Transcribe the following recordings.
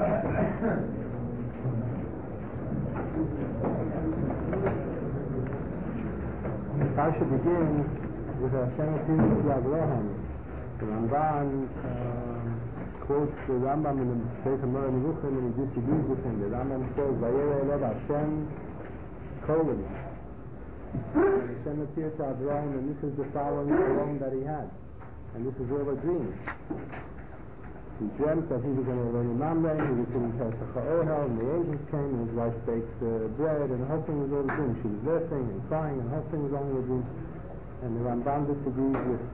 Parsha begins with Hashem appearing to Abraham. The Ramban quotes the Rambam in the Sefer Moreh Nevuchim and he disagrees with him. The Rambam says, Vayera Elov Hashem Kolim. And Hashem appeared to Abraham, and this is the following shalom that he had. And this is all a dream. He dreamt that he was in a Eloni Mamre, he was in Pesach HaOhel, and the angels came, and his wife baked bread, and the whole thing was all a dream. She was laughing and crying, and the whole thing was only a dream. And the Ramban disagrees with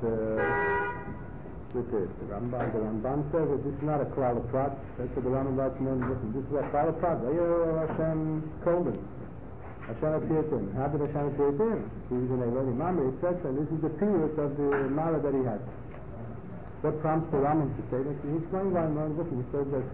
it. The Ramban says that this is not a klal prat. That's what the Rambam writes in the book. This is a klal prat. Hashem called him. Hashem appeared to him. How did Hashem appear to him? He was in a Eloni Mamre, etc. This is the period of the Mara that he had. What prompts the Rambam to say that? He explains why in the book. He says that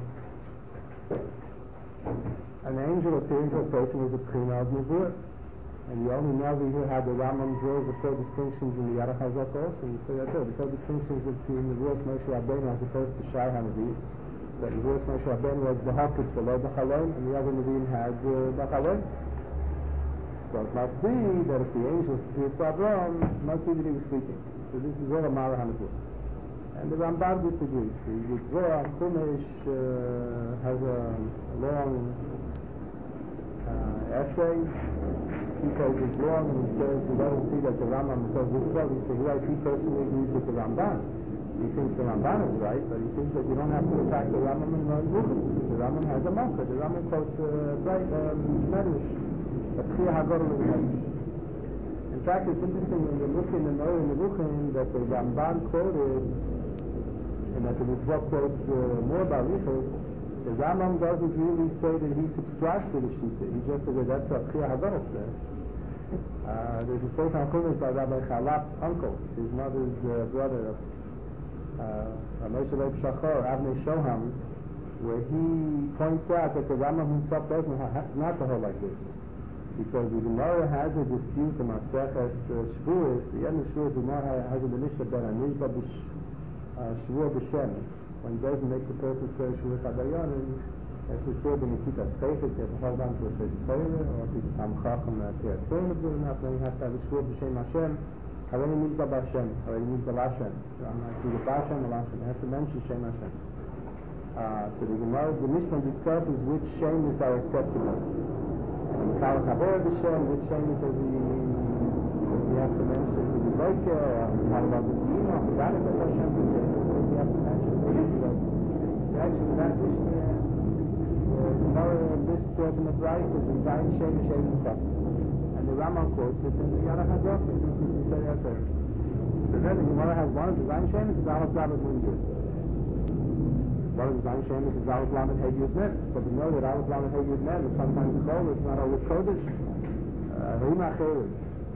an angel appearing to a person is a prina of Nevuah. And the only Navi who had the Rambam draws the four distinctions in the Yarach HaZot also. And he said that the four distinctions between the Nevuah Moshe Rabbeinu as opposed to Shai HaNavi. That the Nevuah Moshe Rabbeinu was the Hakutz below the Chalom, and the other Nevi'im had the Chalom. So it must be that if the angels appeared to Abraham, it must be that he was sleeping. So this is all a Mara HaNavuah. And the Ramban disagrees. The Zohar Chumash has a long essay, 2 pages long, and he says he doesn't see that the Rambam says this way. He says, right, he personally agrees with the Ramban. He thinks the Ramban is right, but he thinks that you don't have to attack the Rambam in the Nevuchim. The Rambam has a marker. The Rambam quotes Medrash, a Kriya HaGodol of the Medrash. In fact, it's interesting when you look in the Moreh Nevuchim that the Ramban quoted, and that the Mitzvah quotes more about Riches, the Rambam doesn't really say that he subscribes to the Shita. He just says that that's what Kriya HaGodol says. There's a Sefer HaChumash by Rabbi Chalap's uncle, his mother's brother, Moshe Leib Shachor, Avnei Shoham, where he points out that the Rambam himself doesn't not to hold like this. Because the Gemara has a dispute in Maseches Shavuos. The end of Shavuos, the Gemara has a Mishnah ben Anizba Shavuot b'Shem. When he doesn't make the person say Shavuot Hadayonim, as we said in Nikita Seichel, he has to hold on to a certain Torah, or if he's a Tam Chacham Te'er Torah enough, then he has to have a Shavuot b'Shem Hashem. Hareni Mizba b'Hashem, Hareni Mizba l'Hashem. Either b'Hashem or l'Hashem. He has to mention Shem Hashem. So the Gemara, the Mishnah discusses which Shemis are acceptable. And Kal Chaber b'Shem, which Shemis does he have to mention to the Zoyke, or Kal Vazim, or Medalim as Hashem, which Shemis does he have to mention to the Zoyke. Actually, that Mishnah, the Gemara lists off in the price of the Zayin Shem Shem Kaf. And the Rambam quotes it in the Yarach HaZot, which is said out there. So then the Gemara has one of the Zayin Shem, is Aleph Lamed Nun Yud. One of the Zayin Shem is Aleph Lamed Hey Yud Mem. But we know that Aleph Lamed Hey Yud Mem is sometimes Chol, it's not always Kodesh. Rima Chered.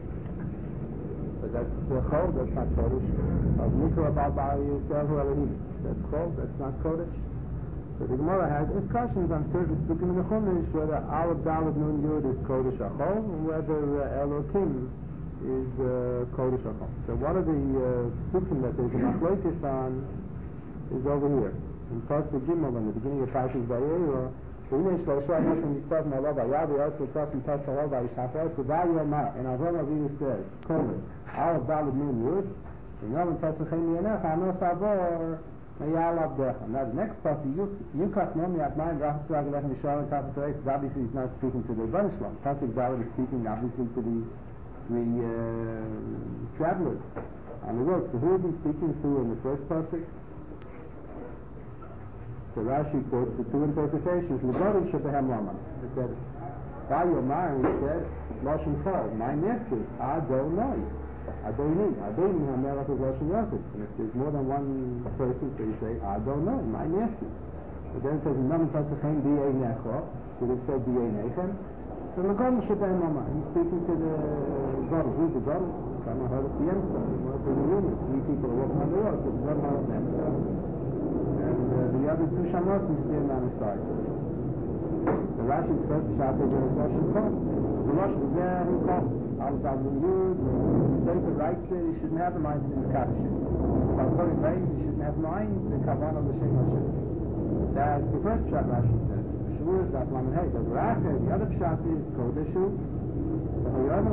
So that's Chol, that's not Kodesh. Of Mikra Bal Ba'al Yisrael Hu Elohim. That's Chol, that's not Kodesh. So the Gemara has discussions on certain Sukkim in the Chumash whether Aleph Dalet Nun Yud is Kodesh Achol, and whether Elokim is Kodesh Achol. So one of the Sukkim that there's a Machlokes on is over here. In Pasuk Gimel, in the beginning of Parshas Vayera, V'inei Shlosha Moshe Miktav Ma'alav V'yad V'yad V'yad V'yad V'yad V'yad V'yad V'yad and Avram Avinu says, Kodesh, Aleph Dalet Nun Yud, V'yad V'yad V'yad V'yad V'yad now the next passage, Yukach Nomi Atmayim Rachat Surah Lechem Yisrael and Tafas Reis, obviously he's not speaking to the Rebbeinu Shalom. Pasuk Dalet is speaking obviously to these 3 travelers on the road. So who is he speaking to in the first pasuk? So Rashi quotes the 2 interpretations. L'Godim Shebehem Lama. He said, by Yomar, he said, Lashon Chol, my masters, Adonai. Adoni HaMelech is Lashon Yosef. And if there's more than one person, so you say, Adonai, my master. But then it says, Nam Tasachem B'yei Necho, should have said B'yei Nechem. So L'Godim Shebehem Lama. He's speaking to the Godim. Who's the Godim? Come on, heard of the Yemsa. Three people are walking on the road, so the Godim of Nemsa. And the other 2 Shamos is standing on the side. The Rashi's first chapter is Lashon Chol. The Lashon is there, who called? Al-Dal Yud, the Sefer writes that he shouldn't have the mind in the Kaddish. Al-Korin Reis, he shouldn't have mind the Kavanah of the Shem Hashem. That's the first pshat Rashi says. Shu is that Lamed Hey. The other pshat is Kodeshu. Hashem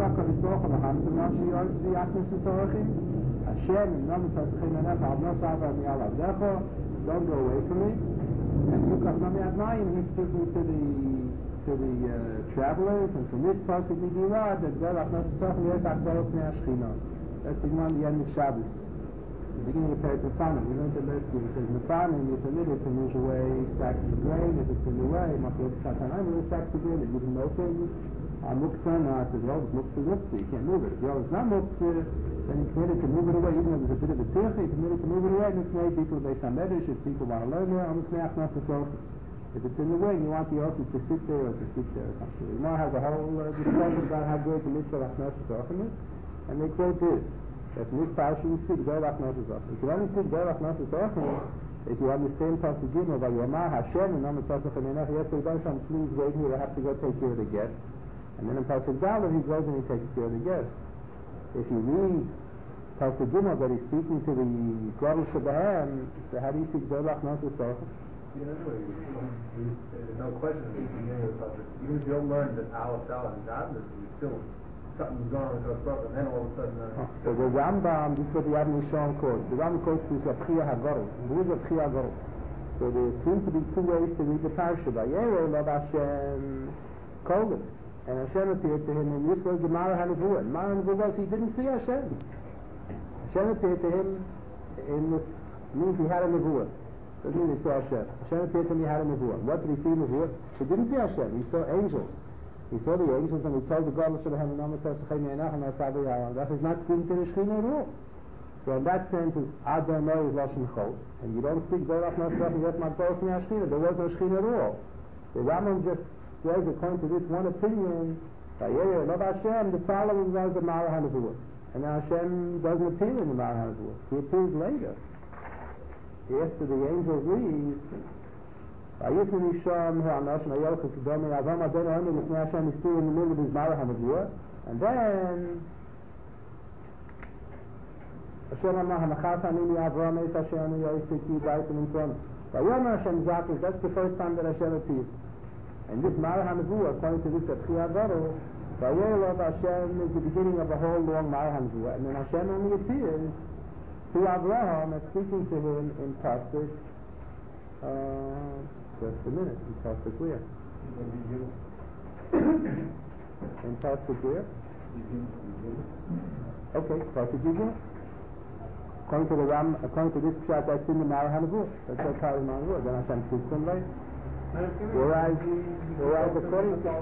don't go away from me. And Yukach Nami Admayim, he's speaking to the travelers, and from this pasuk we derive that Zelach Nasasach Yes Akbarot Pnei Ashchina. That's the one the end of Shabbos. The beginning of Perek Mefanim. We learned it last year. It says Mefanim, you're permitted to move away sacks of grain. If it's in the way, Machloek Satanayim, move sacks of grain. They give them no thing. Muktzah, no, it says, well, it's Muktzah, you can't move it. If the other's not Muktzah, then you're permitted to move it away, even though there's a bit of a tircha, you're permitted to move it away. Mipnei people, they samedish, if people want to learn there, Mipnei Achnas Asochi. If it's in the way and you want the Ochi to sit there or to speak there or something. The Gemara has a whole discussion about how great the mitzvah Achnas Asochim is, and they quote this, that in this parasha you speak Gdol Achnas Asochim. You can only speak Gdol Achnas Asochim if you understand Pasuk Gimel, Vayomar Hashem, and Namat Tzachim Enech, yes, please wait here, I have to go take care of the guest. And then in Pasuk Dalet, he goes and he takes care of the guest. If you read Pasuk Gimel that he's speaking to the Gdol Shebahem, so how do you see Gdol Achnas Asochim? There's no question at the beginning of the Pasuk. Even if you don't learn that Aleph Dalet is godless, it's still something's going on with God's and then all of a sudden... So the Rambam, this is what the Yad Mishon quotes. The Rambam quotes this Rabchia HaGorel. Who is Rabchia HaGorel? So there seem to be two ways to read the parasha. Vayero Lav Hashem Kolin. And Hashem appeared to him, and this was the Mara HaNevuah. And Mara HaNevuah was he didn't see Hashem. Hashem appeared to him means he had a Nevuah. Doesn't mean he saw Hashem. Hashem appeared to him, he had a Nevuah. What did he see in Nevuah? He didn't see Hashem. He saw angels. He saw the angels and he told the God that is not speaking to the Shekhinah at all. So in that sense, Adonai is Lashon Chol. And you don't speak Dorach Nasrach, that's not Dorach Shekhinah. There was no Shekhinah at all. The Rambam just says, according to this one opinion, Love Hashem, the following was the Mara HaNevuah. And now Hashem doesn't appear in the Mara HaNevuah. He appears later. After the angels leave, he's still in the middle of his Mara HaNevuah. And then Hashem Amar HaMachas Anini Avram Eis Hashem Yoisiki Baitim and so on. That's the first time that Hashem appears. And this Mara HaNevuah, according to this Rabchia HaGorel, Vayelov Hashem is the beginning of a whole long Mara HaNevuah. And then Hashem only appears to Avraham and speaking to him in Pasuk. Just a minute, in Pasuk where? In Pasuk where? Okay, Pasuk Yigul. According to the Ram, according to this pshat, that's in the Mara HaNevuah. That's what Mara HaNevuah. Then Hashem speaks to him later. Whereas according to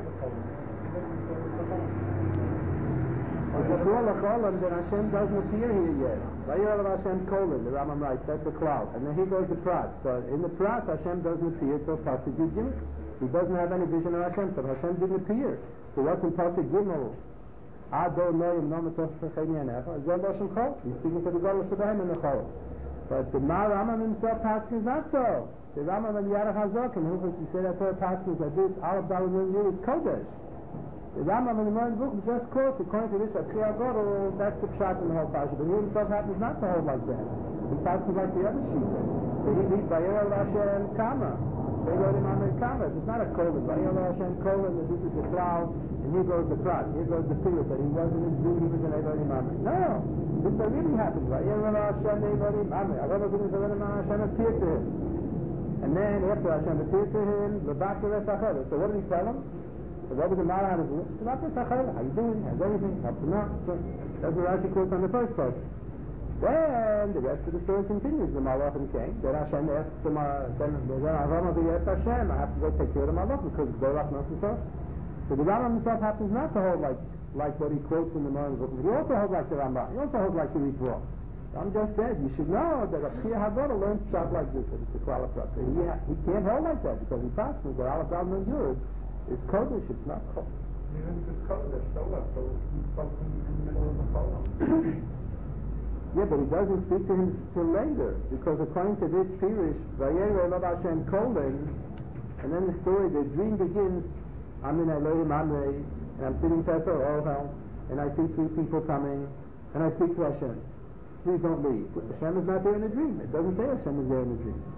if it's all a cholim, then Hashem doesn't appear here yet. Vayir of Hashem kolin, the Rambam writes, that's a cloud. And then here goes the prat. So in the prat, Hashem doesn't appear till Pasuk Gimel. He doesn't have any vision of Hashem, so Hashem didn't appear. So what's in Pasuk Gimel? Adonai nomet Tzachim Yenecha. Zeh Lashon Chol. He's speaking to the God of Shabbat in the Chol. But the Rambam himself passes not so. The Rambam and the Yarach HaZokim, who say that Torah passes that this Aleph Dalet Nun is Kodesh. The Rambam in the Morning Book just quotes, according to this Rabchia HaGorel, that's the pshat in the whole parasha. But he himself happens not to hold like that. He passes like the other shita. So he reads Vayera Hashem Kama. They wrote him on the Kama. It's not a kolon. Vayera Hashem kolon, that this is the cloud, and here goes the prat. Here goes the period that he wasn't in dream, he was in Elohim Amri. No! This what really happened. Vayera Hashem Elohim Amri. Hashem appeared to him. And then after Hashem appeared to him, so what did he tell him? So what was the Mara HaNevuah? How you doing? How's everything? Up to now? So that's what Rashi quotes on the first part. Then the rest of the story continues. The Malachim came. Then Hashem asks the then Avram asked Hashem, I have to go take care of the Malachim because it's Dorach Nasasah. So the Rambam himself happens not to hold like what he quotes in the Morning Book. He also holds like the Rambam. He also holds like the Ritva. I'm just said, you should know that Rabchia HaGorel learns pshat like this, that it's a qualified. He can't hold like that because he passes that Aleph Dalet Nun Yud is Kodesh, it's not Kodesh. Even if it's Kodesh, so what? So he's supposed to be in the middle of the column. Yeah, but he doesn't speak to him till later, because according to this Pirish, Vayera Lov Hashem kolin, and then the story, the dream begins, I'm in Elohim Amrei, and I'm sitting past Ohel, and I see three people coming, and I speak to Hashem. Please don't leave. Hashem is not there in the dream. It doesn't say Hashem is there in the dream.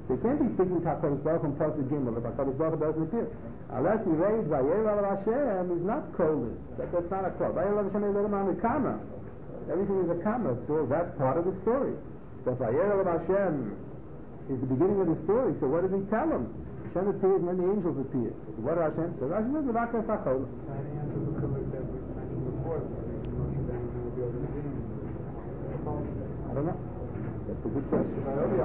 So you can't be speaking to HaKadosh Baruch Hu Pasuk Gimel if HaKadosh Baruch Hu doesn't appear. Unless he reads Vayerav Hashem is not Kolin. That's not a quote. Vayerav Hashem is a Kama. Everything is a Kama. So that's part of the story. So if Vayerav Hashem is the beginning of the story, so what did he tell him? Hashem appears and then the angels appear. So what did Hashem say? Hashem says, V'vakas HaKol. I don't know. That's a good question.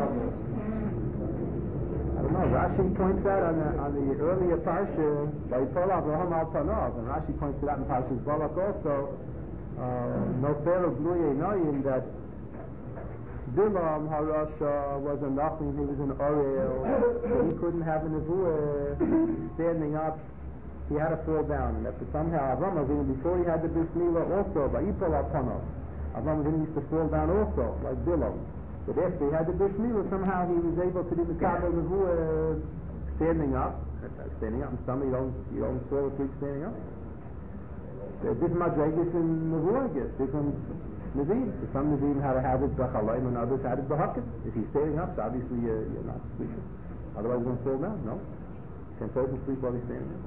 I don't know. Rashi points out on the earlier parsha, Vayipol Avraham al Panov, and Rashi points it out in Parshas Balak also, no fair of Bluye Noyim, that Bilam Harasha was a nothing, he was an Orel, so he couldn't have a nevuah standing up, he had to fall down, and that somehow Avram Avinu, before he had the Bris Milah also, Vayipol al Panov, Avram Avinu used to fall down also, like Bilam. But after he had the Bris Milah, somehow he was able to do the Kabbalah Nevuah standing up. Standing up in summer, you don't fall asleep standing up. There are different madrigas in Nevuah, I guess, different Nevi'im. So some Nevi'im had to have it b'chalayim and others had it b'hakim. If he's standing up, so obviously you're not sleeping. Otherwise you're going to fall down, no? Can a person sleep while he's standing up?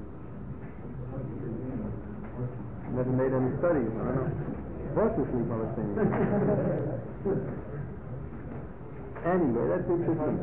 Never made any studies, I don't know. Horses sleep while they're standing up. Anyway, that's interesting.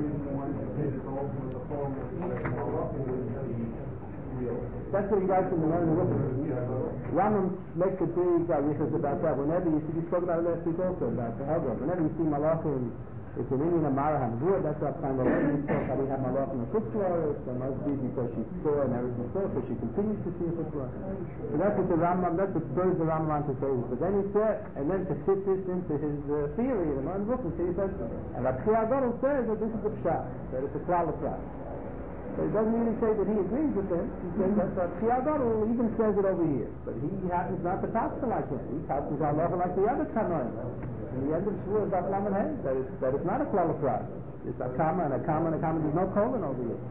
That's what he writes in the Rambam makes a big arichas about that. Whenever you see, we spoke about it last week also, about the Haggadah. Whenever you see Malachim, it's an Indian Amara Hamvur, that's what I'm saying. We spoke how we have Malachim in Chutzlar, so it must be because she saw and everything saw, so she continues to see in Chutzlar. So that's what the Rambam, that's what spurs the Rambam to say. But then he said, and then to fit this into his theory, in the book, he says, and Rabbi Gadol says that this is the Pshat, that it's a klal prat. So he doesn't really say that he agrees with him. He says that Rabbi Gadol even says it over here, but he happens not to pastor like him. He pastors Allah like the other Tanoim. In the end of Shvuah, that it's not a klal prat. It's a comma and a comma and a comma. There's no colon over here.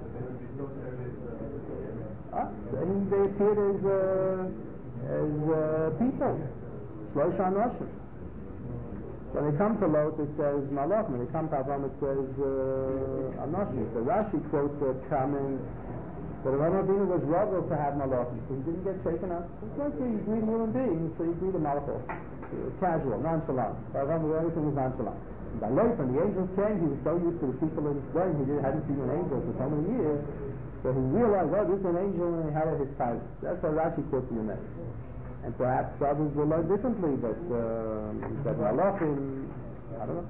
They appeared as people. Shlosh Anoshim. When they come to Lot, it says Malach. When they come to Avram, it says Anoshim. So Rashi quotes a comment that Avram Avinu was ruggled to have Malach, so he didn't get shaken up. It's like you greet a human being, so you greet a Malachos. Casual, nonchalant. Avram, everything was nonchalant. By Lot, when the angels came, he was so used to the people in his way, hadn't seen an angel for so many years, so he realized, oh, this is an angel, and he had his title. That's how Rashi quotes in the next. And perhaps others will learn differently, that Malachim, I don't know,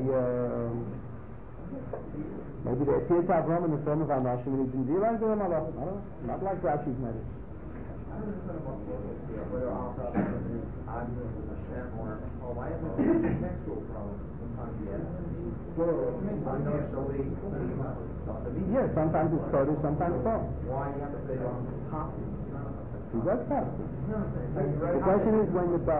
maybe they appeared to Avram in the form of Anoshim, and he didn't realize they were Malachim. I don't know, not like Rashi's message. I don't understand about whether Allah is obvious of Hashem or why is it a textual problem? Sometimes yes. Yeah, sometimes it's Kodesh, sometimes Paul. Why do you have to say possible? He does pass. The question is when the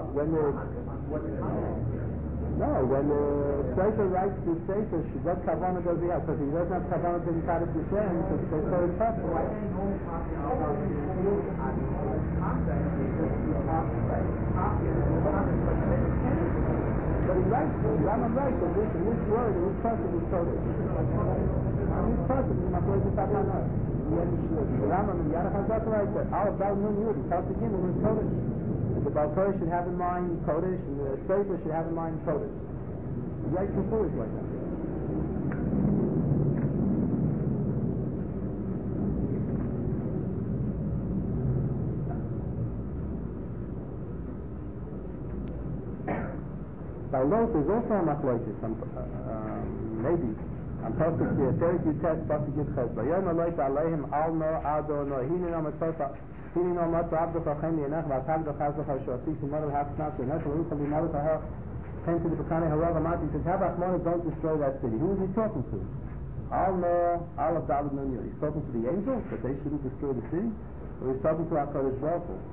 Sefer writes the Sefer, what Kavanah does he have? Because he doesn't have Kavanah to be Kaddish Hashem, so it's possible. Why can't you only copy Allah in his context? But he writes, Rambam writes, that in this word, in this person is Kodesh. In this person, he's not going to stop on earth. The Rambam and Yarach HaZak writes that all of Baal Nun Yud, the Pasuk Gimel is Kodesh. And the Baal Kodesh should have in mind Kodesh, and the Sefer should have in mind Kodesh. He writes some foolish like that. By Lot is also a machlokes, maybe. On Pasuk Terek Yutes Pasuk Yud Ches. Vayom Lot Aleihim Al No Ado No Hini No Matzah Abdu Chachem Yenach V'Atag Dachaz L'Chasho Asisi Model Hafsnach Yenach V'Ruchel V'Malach Ha'Har came to the Pekane Harav Amati. He says, Habachmona, don't destroy that city. Who is he talking to? Al No Al of David Nun Yud. He's talking to the angels that they shouldn't destroy the city, or he's talking to HaKadosh Baruch Hu.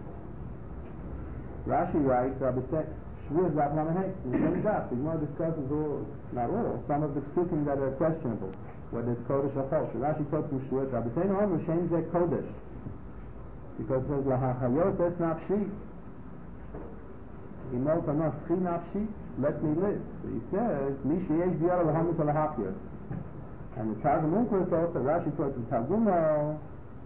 Rashi writes, Rabbi said, Shvuah is Rabbi Mamahek. The same daf. The Gemara discusses all, not all, some of the psukim that are questionable, whether it's Kodesh or Chol. Rashi talks from Shvuah. Rabbi said, no, Hashem is Kodesh. Because it says, Lahachayos es nafshi. Imol tanos chi nafshi, let me live. So he says, Mi sheyesh biyara l'hamis alahachayos. And the Targum Onkelos also, Rashi quotes the Targumo,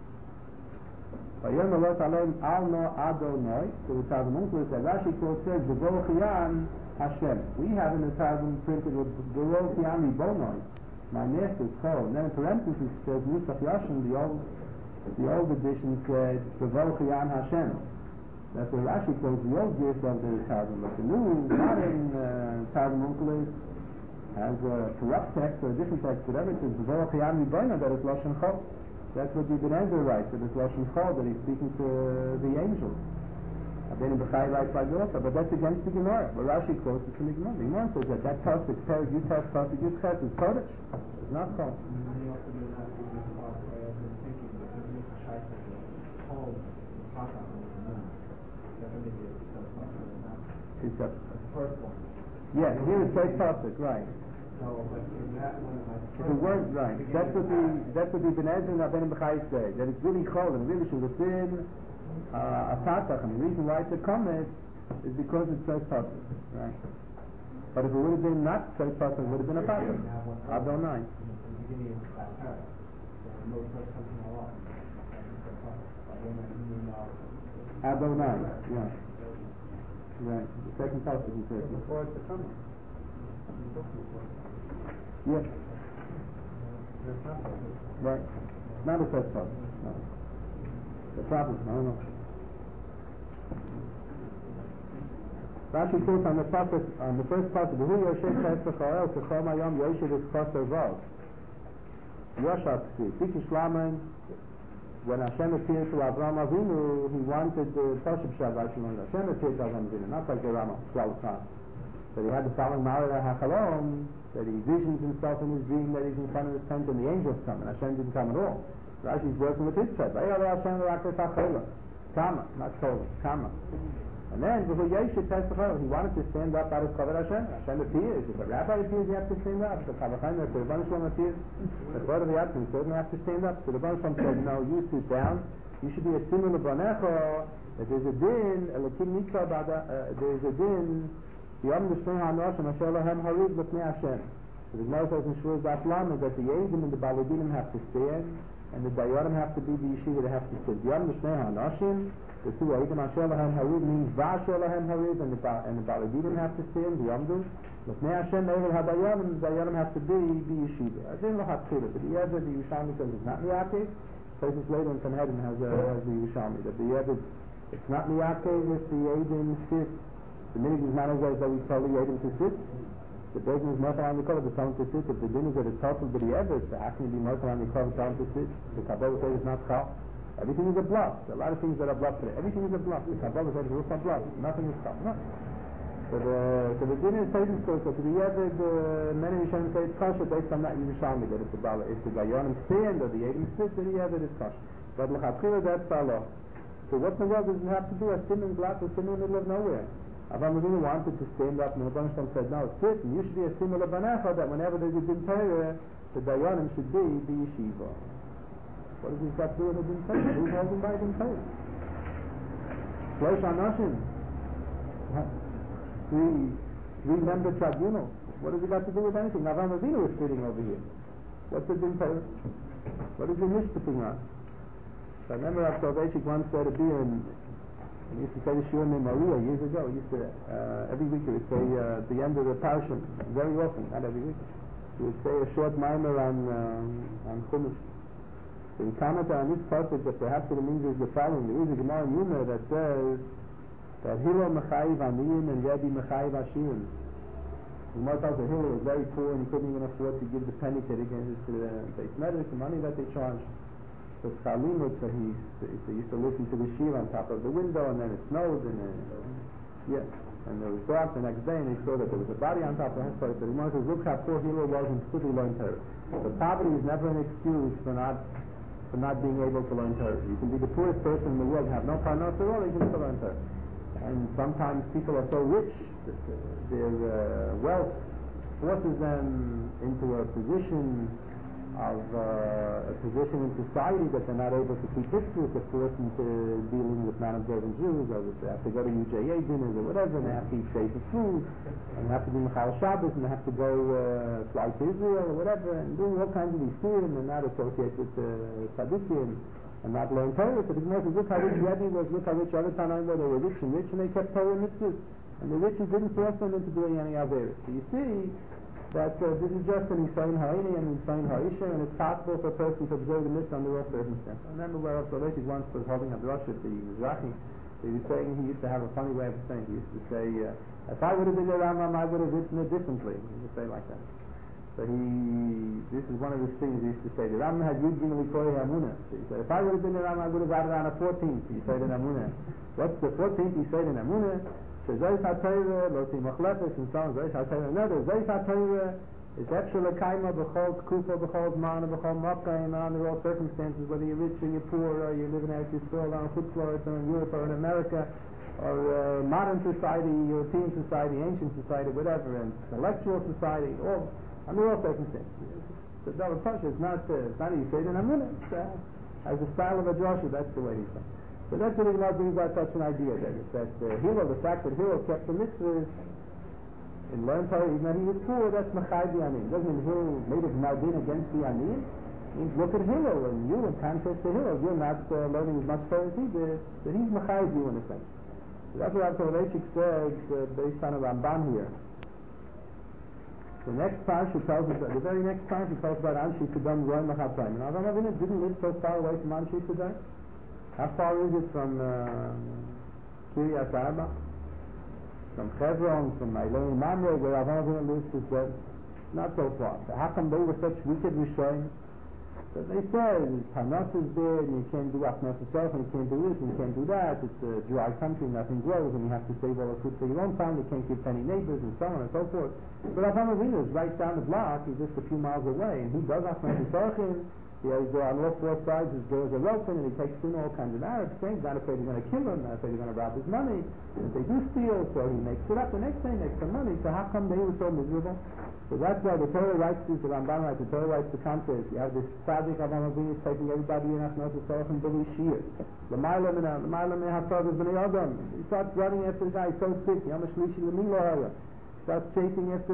Vayom Elot Alon Al No Adonai. So the Targum Onkelos that Rashi quotes says, V'Vorochian Hashem. We have in the Targum printed with V'Vorochian Ribonoi. My master is called. And then in parentheses it says, Nusach Yashin, the old edition said, V'Vorochian Hashem. That's what Rashi quotes the old gears of the Targum. But the new modern Targum Onkelos has a corrupt text or a different text, whatever it says, V'Vorochian Ribonoi, that is Lashon Chol. That's what Ibn Ezra writes, that it's Lashon Chol, that he's speaking to the angels. Abin B'chai writes like also, but that's against the Gemara. But Rashi quotes it from the Gemara. The Gemara says that pasuk, Perek Yutes, pasuk Yutes, is Kodesh. It's not Chol. Except First one. yeah, here it says pasuk, right. So, but in that one, If it weren't right, that's what the Ibn Ezra and Abin B'chai say, that it's really Chol, and really should have been a Tatach, and the reason why it's a Komet is because it says pasuk, right? But if it would have been not says pasuk, it would have been a Tatach. Adonai. Adonai, yeah. Right, the second pasuk is there. before it's a Komet. Yeah, There's not pasuk. right. It's not a says pasuk. No. The problem, I don't know. Rashi quotes on the pasuk, on the first pasuk, "V'hu yoshev pesach ha'el k'chol ma'yom yoshev es chaser vav." Yoshat tzvi. Tikish Laman, when Hashem appeared to Avraham Avinu, he wanted the Pashup Shabbat Shalom. Hashem appeared to Avraham Avinu, not like the Rama, 12 times. But he had the following Ma'areh HaChalom, that he visions himself in his dream that he's in front of his tent and the angels come, and Hashem didn't come at all. Rashi's working with his tribe. Kama, not Kola, Kama. And then, he wanted to stand up out of Kavod Hashem. Hashem appears. If a rabbi appears, you have to stand up. If a Kavachim, if the Rebbeinu Shalom appears, the Chod of the Yatzim, you certainly have to stand up. So the Rebbeinu Shalom said, no, you sit down. You should be a simul l'banecho. That there's a din, there's a din, Yom L'shnei HaNoshim Asher Lahem Hariv L'pnei Hashem. So the Gemara says in Shmuel Daf Lamed that the Eidim and the Baladinim have to stand, and the Dayarim have to be the Yeshiva, they have to stand. Yom L'shnei HaNoshim, the two Eidim Asher Lahem Hariv means V'Asher Lahem Hariv, and the Baladinim have to stand, the Yomdu. L'pnei Hashem Eidim HaDayarim, and the Dayarim have to be the Yeshiva. I didn't know how to put it, but the Yeved, the Yerushalmi says it's not Miyakeh. Places later in Sanhedrin has the Yerushalmi, that the Yeved, it's not Miyakeh if the Eidim sit. The minute is not as though we tell the Eidim to sit. The Bezdin is Mochel on the Kol, the tell him to sit. If the din is that it's possible to be ever, so how can you be Mochel on the Kol, tell him to sit? The Kabbalah says it's not Chal. Everything is a bluff. There are a lot of things that are bluff today. Everything is a bluff. The Kabbalah says it's also a bluff. Nothing is Chal. No. So the din is Taisus Kol, so to the Yevid, many Rishonim say it's kosher based on that Yerushalmi, that if the Dayanim stand or the Eidim sit, then the Yevid is kosher. But L'chatchila, that's Allah. So what in the world does it have to do? A sin in Glat, a sin in the middle of nowhere. Avraham Avinu wanted to stand up, and the Rebbeinu Shalom said, no, sit, and you should be a simul l'banecha, that whenever there's a din Torah, the Dayanim should be the yeshiva. What does this got to do with a din Torah? Who's holding by a din Torah? Shlosh Anashim. Three-member tribunal. What does it got to do with anything? Avraham Avinu is sitting over here. What's the din Torah? What is the mishpating on? So I remember Rav Soloveitchik once said a beer, and he used to say the shiur named Maria years ago. He used to, every week he would say at the end of the parashah, very often, not every week, he would say a short mimer on Chumash. So he commented on this pasuk that perhaps it means is the following. There is a Gemara in Yuma that says that Hillel mechayiv aniyim and Rebbe mechayiv ashirim. The Gemara tells that Hillel was very poor and he couldn't even afford to give the penny to the base medrash, the money that they charged. So Chalimut, so he used to listen to the shir on top of the window, and then it snowed, and it was dark the next day, and they saw that there was a body on top of his place. So the Gemara says, look how poor Hillel was and still he learned Torah. So poverty is never an excuse for not being able to learn Torah. You can be the poorest person in the world, have no parnas at all, you can still learn Torah. And sometimes people are so rich that their wealth forces them into a position of a position in society that they're not able to keep mitzvahs, they're forced into dealing with non-observant Jews, or they have to go to UJA dinners or whatever, and they have to eat shady food, and they have to do Mechal Shabbos, and they have to go fly to Israel or whatever, and do all kinds of these things, and not associate with tzaddikim, and not learn Torah. So the Gemara says, look how rich Rebbe was, look how rich other Tanaim were, they were rich, and they kept Torah mitzvahs, and the riches didn't force them into doing any Averis. So you see that this is just an Isayin Ha'ini and Isayin Ha'isha, and it's possible for a person to observe the mitzvah under all circumstances. I remember where Soloveitchik once was holding a drush at the Mizrahi. He was saying, he used to have a funny way of saying, he used to say, if I would have been a Rambam, I would have written it differently. He would say like that. So this is one of his things he used to say. The Rambam had Yud Gimel Ikoi Hamunah. So he said, if I would have been a Rambam, I would have added on a 14th. He said in Hamunah. What's the 14th? He said in Hamunah. Zois HaTorah, Lo Si Machlepes, and so on. Zois HaTorah, another. Zois HaTorah is Efshel L'Kaima B'chol Tkufa, B'chol Zman, B'chol Makayim, under all circumstances, whether you're rich or you're poor, or you live in Eretz Yisrael, or in Chutz La'aretz, or in Europe, or in America, or modern society, European society, ancient society, whatever, and intellectual society, all under all circumstances. The David Pasha is not a Yisrael, and Amunah. As the style of a Joshua, that's the way he said. So that's what he brings out such an idea that Hillel, the fact that Hillel kept the mitzvahs and learned Torah even when he was poor, that's Machai B'Yanim. Doesn't mean Hillel made a Gnadin against the Yanim. It means look at Hillel, and you, in contrast to Hillel, you're not learning as much Torah as he did, but he's Machai you in a sense. So that's what Soloveitchik said based on a Ramban here. The next parsha tells us, the very next parsha tells about Anshi Sodom Roy Machatzayim. And Avraham Avinu didn't live so far away from Anshi Sodom. How far is it from Kiryas Arba? From Hebron, from Eiloni Mamre, where Avraham Avinu lives, is not so far. So how come they were such wicked Rishonim? So they said, Parnas is there, and you can't do Achnas yourself, and you can't do this, and you can't do that. It's a dry country, nothing grows, and you have to save all the food for your own family, you can't give any neighbors, and so on and so forth. But Avraham Avinu is right down the block, he's just a few miles away, and he does Achnas yourself. He has on all four sides his doors are open, and he takes in all kinds of Arabs, things, not afraid they're going to kill him, not afraid they're going to rob his money. If they do steal, so he makes it up the next day, makes some money. So how come they were so miserable? So that's why the Torah writes this, the Ramban writes, the Torah writes the contrast. You have this tzaddik Avraham Avinu is taking everybody in Achnas Yisrael and Bili Shir. The Ma'alam in Hasav is B'nai Adam. He starts running after the guy, he's so sick. Yom HaShlishi L'Milo Haya. Starts chasing after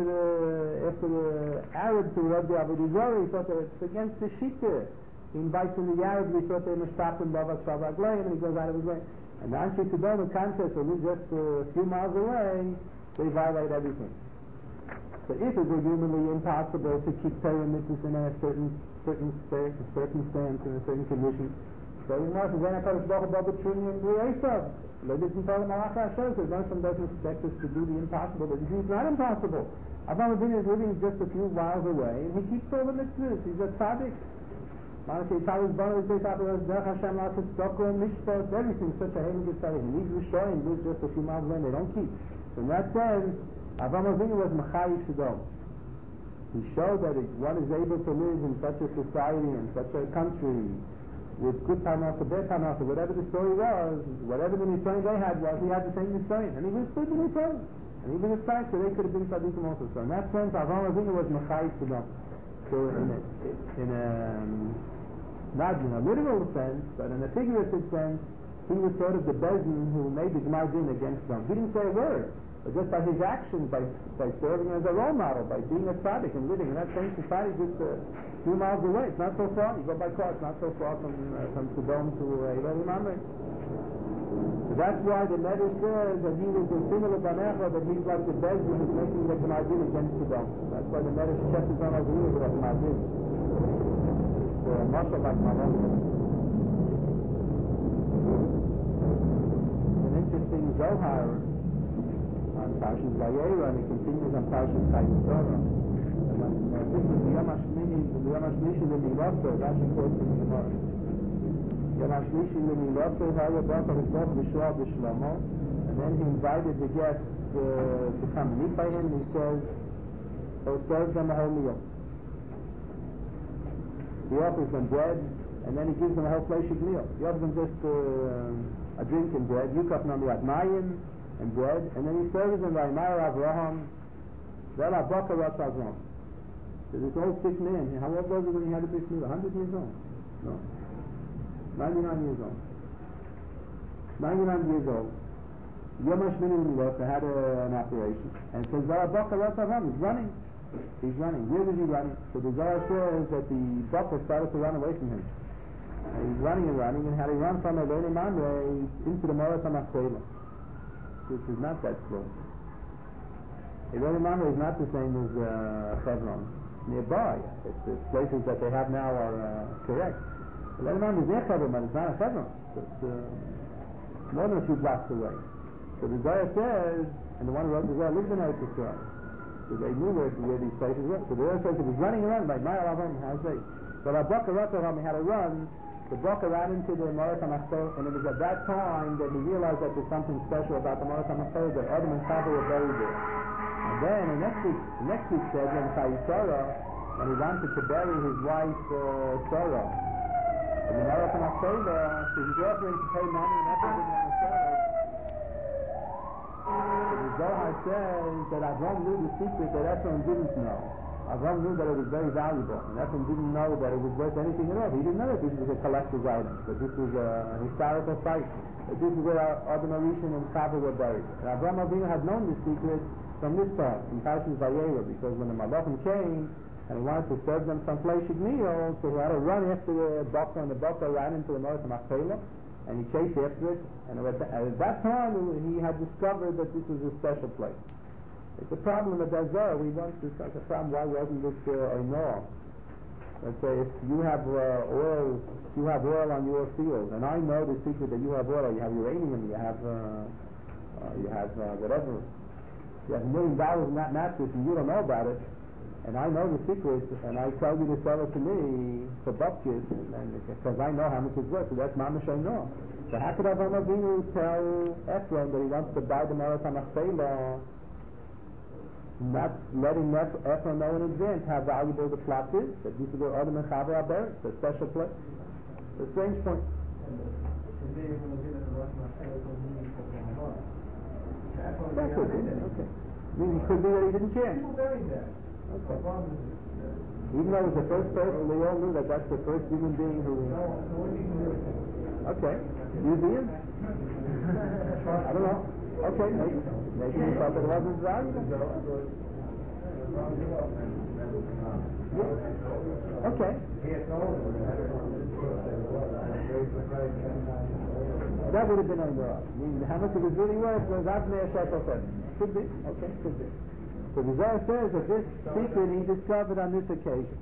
the Arabs who love the Avodah Zarah. He thought that it's against the Shita. He invites in the Arabs. He thought they were Mishtapim Bavak Shavak Leim, and he goes out of his way. And the Anshi Sodom, the contest, who live just a few miles away, they violate everything. So if it were humanly impossible to keep Torah mitzvahs in a certain circumstance, in a certain condition, so you must then HaKadosh Baruch Hu B'Trunim B'Reisav. Let it be part of Malach HaShem, so Hashem doesn't expect us to do the impossible, but it's not impossible. Avraham Avinu is living just a few miles away, and he keeps all the mitzvahs. He's a tzaddik. Manashe Talis Bono is based off of Derech Hashem Lasses, Dokor, Mishpat, everything, such a Heilige tzaddik. And these Rishonim live just a few miles away, and they don't keep. So in that sense, Avraham Avinu was Machayiv Sodom. He showed that one is able to live in such a society, in such a country, with good Parnasa, bad Parnasa, whatever the story was, whatever the Nisayon they had was, he had the same Nisayon, and he withstood the Nisayon. And even in fact, so they could have been Tzadikim also. So in that sense, Avraham Avinu was Machayiv Sodom. So not in a literal sense, but in a figurative sense, he was sort of the Bezdin who made the Gemar Din against them. He didn't say a word, but just by his actions, by serving as a role model, by being a tzaddik and living in that same society just a few miles away. It's not so far. You go by car, it's not so far from Sodom to Eiloni Mamre. So that's why the Medrash says that he was a similar Banecha, that he's like the Bezdin who's making the Gemar Din against Sodom. That's why the Medrash checked his own ideas about Gemar Din. It's Moshe like Malon. An interesting Zohar on Parshas Vayera, and it continues on Parshas Chayesora. This was the Yom HaShlishi L'Milasa, Rashi quotes in the Gemara. Yom HaShlishi L'Milasa, Haya Baruch HaMikvah B'Shua B'Shlomo, and then he invited the guests to come meet by him, and he says, he'll serve them a whole meal. He offers them bread, and then he gives them a whole fleshig meal. He offers them just a drink and bread, Yukaf Namiyat Mayim, and bread, and then he serves them by Ma'ar Avraham, Vela Baka Ratzazon. So this old sick man, how old was he when he had a bris milah? 100 years old? No. 99 years old. 99 years old. Yom HaShmini L'Milos had an operation, and it says, he's running. He's running. Where was he running? So the Zohar says that the Baka started to run away from him. And he's running, and had to run from Eleni Mamre into the Moras HaMachpelah, which is not that close. Eleni Mamre is not the same as Hebron. It's nearby. The places that they have now are correct. Eleni Mamre is near Hebron, but it's not a Hebron. It's more than a few blocks away. So the Zohar says, and the one who wrote the Zohar lived in Eretz Yisrael. So they knew where these places were. So the Zohar says he was running around like Ma'al Avon, how's they? But Abba Karataham had to run. The Baka ran into the Moras HaMachpelah, and it was at that time that he realized that there's something special about the Moras HaMachpelah, that Adam and Chava were buried there. And then the next week said when Sarah, when he wanted to bury his wife Sarah, in the Moras HaMachpelah, so he's offering to pay money and everything on the Sarah. The Zohar says that Avram knew the secret that Ephraim didn't know. Avram knew that it was very valuable, and Ephraim didn't know that it was worth anything at all. He didn't know that this was a collector's item, that this was a historical site, that this is where Adam Arishan and Chava were buried. And Avram Avinu had known this secret from this part, from Parshas Vayera, because when the Malachim came and he wanted to serve them some fleshig meal, so he had to run after the Baka, and the Baka ran into the Moras HaMachpelah, and he chased after it, and at that time he had discovered that this was a special place. It's a problem at Zohar. We once discussed a problem. Why wasn't it Oinor? Let's say if you have oil on your field, and I know the secret that you have oil, you have uranium, you have whatever, you have $1 million in that mattress, and you don't know about it, and I know the secret, and I tell you to sell it to me for bupkis, and because I know how much it's worth, so that's Mamash Oinor. So how could Avram Avinu tell Ephraim that he wants to buy the Moras HaMachpelah, not letting Ephraim know in advance how valuable the plot is, that this is where Adam and Chava are buried? It's a special place. It's a strange point. That could be, okay. I mean, it could be that he didn't care. Okay. Even though it was the first person, we all knew that that's the first human being who... Okay. Museum? I don't know. Okay, maybe you thought that it wasn't valuable. Okay. That would have been on the meaning how much it was really worth was Avnei Shekel. Could be. Okay, could be. So the Zohar says that this secret he discovered on this occasion.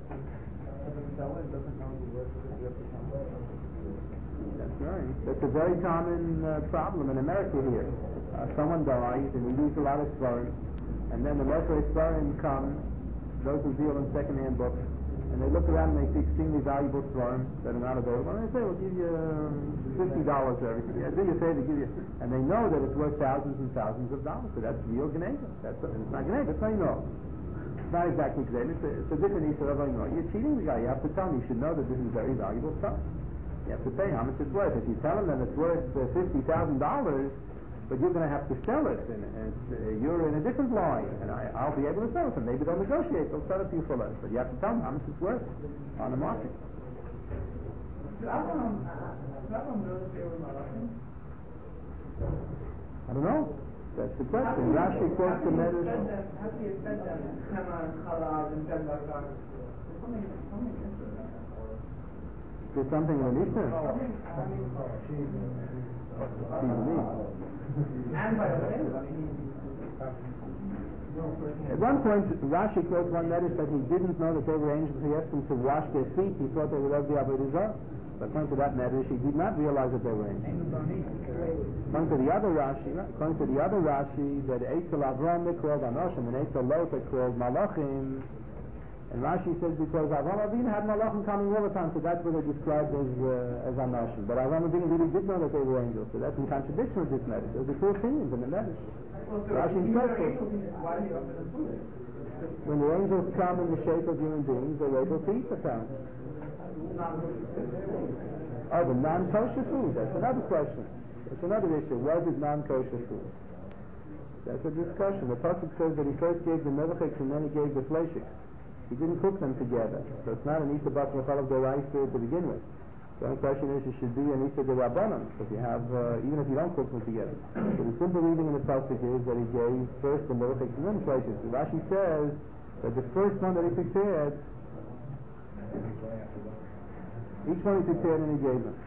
That's right. That's a very common problem in America here. Someone dies and we lose a lot of svarim, and then the Moshe Svarim come, those who deal in second-hand books, and they look around and they see extremely valuable svarim that are not available, and they say, we'll give you $50 for everything. Yeah, do you a favor, give you, and they know that it's worth thousands and thousands of dollars, so that's real Gneva. It's not Gneva, it's not Gneva. It's not exactly Gneva, it's a different Yisrael of Gneva. You're cheating the guy, you have to tell him, you should know that this is very valuable stuff. You have to pay how much it's worth. If you tell him that it's worth $50,000, but you're going to have to sell it, and you're in a different line, and I'll be able to sell it, and maybe they'll negotiate, they'll sell it to you for less, but you have to tell them how much it's worth on the market. I don't know. That's the question. Rashi quotes the Medrash. There's something in the Nisa. At one point, Rashi quotes one Medrash that he didn't know that they were angels. He asked them to wash their feet. He thought they were of the Avodah Zarah. But according to that Medrash, he did not realize that they were angels. According to the other Rashi, that Eitzel Avram they called Anoshim and Eitzel Lot they called Malachim. And Rashi says because Avram Avinu had Malachim coming all the time, so that's what they described as Anoshim. But Avram Avinu really did know that they were angels, so that's in contradiction with this Medrash. There's the two opinions in the Medrash. Rashi himself says, when the angels come in the shape of human beings, they're able to eat the town. Oh, the non-kosher food, that's another question. It's another issue. Was it non-kosher food? That's a discussion. The Pasuk says that he first gave the Melchiks and then he gave the Fleshiks. He didn't cook them together. So it's not an Isa Bas Mechalav D'Oraisa to begin with. The only question is, it should be an Isa D'Rabbanan, because you have, even if you don't cook them together. So the simple reading in the pasuk is that he gave first the milchiks and then the fleishes. So Rashi says that the first one that he prepared, each one he prepared and he gave them.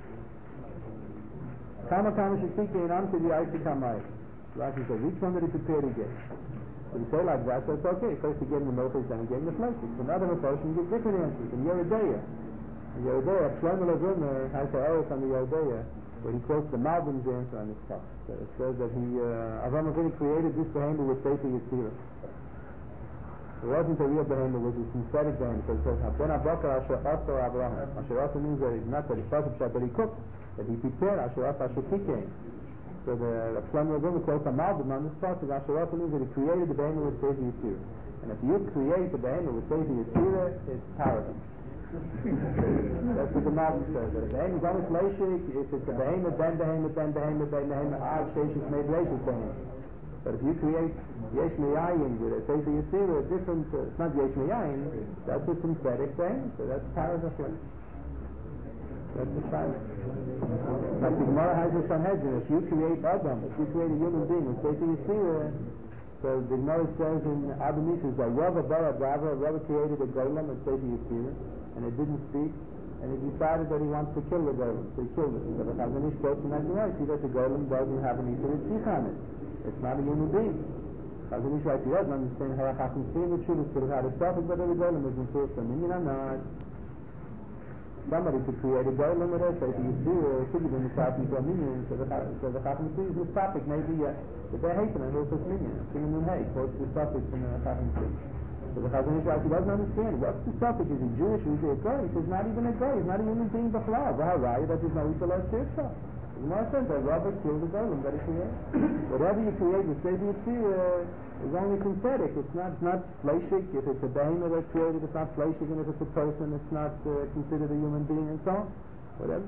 Kama Kama Shekike and to the Isa Kamai. Rashi says each one that he prepared he gave. So you say like that, so it's okay. First he gave him the milchiks, then he gave him the fleishes. Another Mephoshim gives different answers. In Yeridea, Shlomo Leviner has the Eretz on the Yeridea, where he quotes the Malbim's answer on this part. So it says that Avraham Avinu created this behemoth with Sefer Yetzirah. It wasn't a real behemoth, it was a synthetic behemoth. So it says, Ben Abakar Asher Asa Avraham. Asher Asa means that it's not that it's possible that he cooked, that he prepared Asher Asa Asher Tikeh. So the Shlomo Leviner quotes the Malbim on this part. Asher Asa means that he created the behemoth with Sefer Yetzirah. And if you create the behemoth with Sefer Yetzirah, it's paradise. That's what the Malbim says. That if the behemoth is only fleishik, if it's a behemoth, then sheshis made rashis behemoth. But if you create yesh meyayin with a sefer yetzirah, different, it's not yesh meyayin, that's a synthetic behemoth, so that's paradise flesh. That's the silence. Like the Gemara has a Sanhedrin, if you create Adam, if you create a human being with sefer yetzirah, so the Gemara says in Abu Misas that Rava created a golem at sefer yetzirah, and it didn't speak, and he decided that he wants to kill the golem, so he killed it. So the Chazanish quotes in that Gemara, see that the golem doesn't have an Yisur Yitzich on it. It's not a human being. Chazanish writes, he doesn't understand how Chacham Tzvim the Shuvah could have had a suffix, but the golem is enforced a minion or not. Somebody could create a golem with it, so if you see it could have been the Chacham to a minion, so the Chacham Tzvim is the suffix, maybe the Behetan and Hilchos Minion. King Nun Hay quotes the suffix from the Chacham Tzvim. So the Chazanish writes, he doesn't understand. What's the suffix? Is he Jewish or is he a Goy? He says, not even a Goy. He's not a human being b'chlal. V'haraya, that there's no Yisrael Tzirtzah. The Gemara says that Rabbi killed the golem that he created. Whatever you create with Sefer Yetzirah is only synthetic. It's not fleishik. If it's a behemoth that's created, it's not fleishik. And if it's a person, it's not considered a human being and so on. Whatever.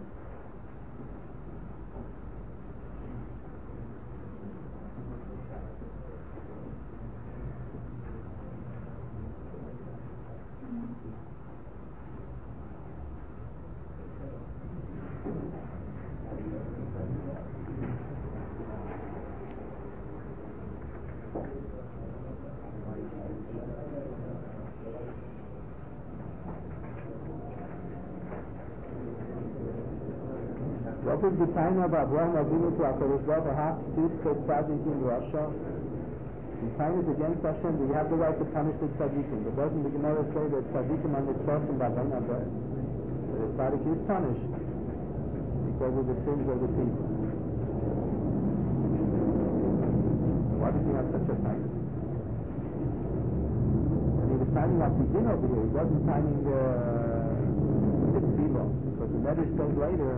What is the time of Avraham Avinu to HaKadosh Baruch Hu half this tzaddik in Russia? The time is against Hashem. We have the right to punish the tzaddikim. But doesn't the Gemara say that tzaddikim are nitzrosim b'avayin abed? That the tzaddik is punished because of the sins of the people. Why did he have such a time? And he was timing up Pidin over here. He wasn't timing the tefillah. Because the Medrash says later,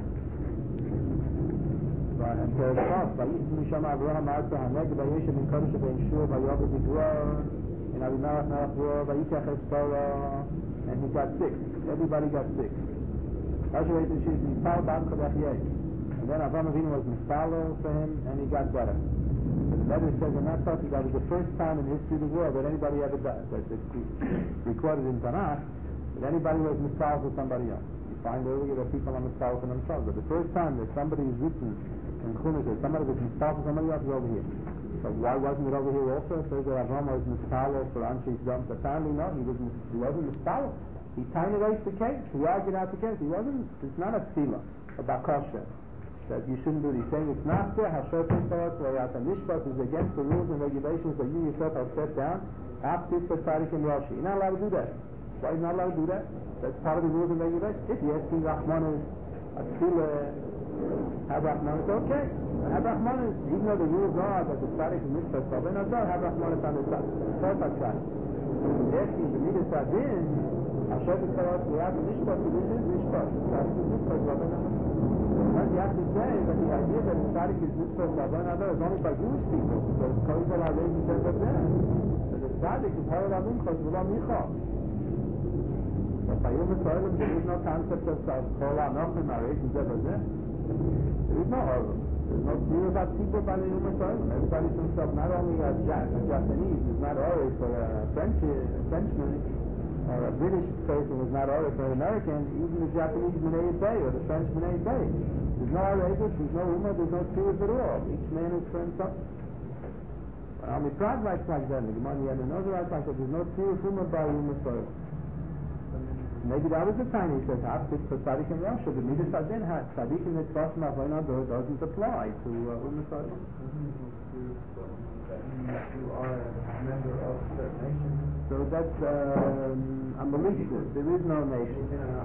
and for the top, Vayisem Misham Avraham Arza Haneg Vayeshev in Kodesh Ben Shur Vayob B'Dvar in Abimelech Melech Dvar Vayikach Torah, and he got sick. Everybody got sick. Rashi says she's Mispal Bam Kodach Yeh, and then Avraham Avinu was Mispalo for him, and he got better. The Medrash says in that passage that was the first time in the history of the world that anybody ever died. That's recorded in Tanakh that anybody was Mispal for somebody else. You find earlier that people are Mispal for themselves, but the first time that somebody is written and Chumash says somebody was mispal for somebody else is over here. So why wasn't it over here also? It says that Avraham was mispal for Anshe Yisrael. Apparently no, he wasn't mispal. He tiny raised the case. He argued out the case. It's not a tefillah, a bakasha, that you shouldn't do it. He's saying it's not there. Hashem Torah Tzvayasa Mishpat is against the rules and regulations that you yourself have set down. After this tzaddik in Rashi. You're not allowed to do that. Why are you not allowed to do that? That's part of the rules and regulations. If you're asking Rahman is a tefillah, have Rahmanis, okay. Have Rahmanis, even though the rules are that the tzaddik is mitzvah, but when not have Rahmanis on the tzaddik. Asking the midas adin, Hashem is for us, we have a mishpat, so this is mishpat. The tzaddik is mitzvah, but not. Once you have to say that the idea that the tzaddik is mitzvah, but not is only by Jewish people, because Koisel HaReim says of them. So the tzaddik is Harel HaMinchos, V'lo Micha. But by Yom HaSoilim, there is no concept of Kol HaNochim HaReim Zeh. There is no horror. There's no fear about people by the human soil. Everybody thinks of not only a Japanese is not always for a Frenchman, or a British person was not Arab or an American, even the Japanese B'nai Bay or the French B'nai Bay. There's no Arabis, there's no Ummah, there's no Tziruf at all. Each man is for himself. Pride writes like that, the Gemara and another writes like that. There's no Tziruf Ummah by Ummah Soil. Maybe that was the time he says half it's for Tzaddik in Russia, but Midas Adin had Tzaddik in the Tzvas Ma'avoin doesn't apply to Ummah Soil. You are a member of a certain nation. So that's unbelievable. There is no nation.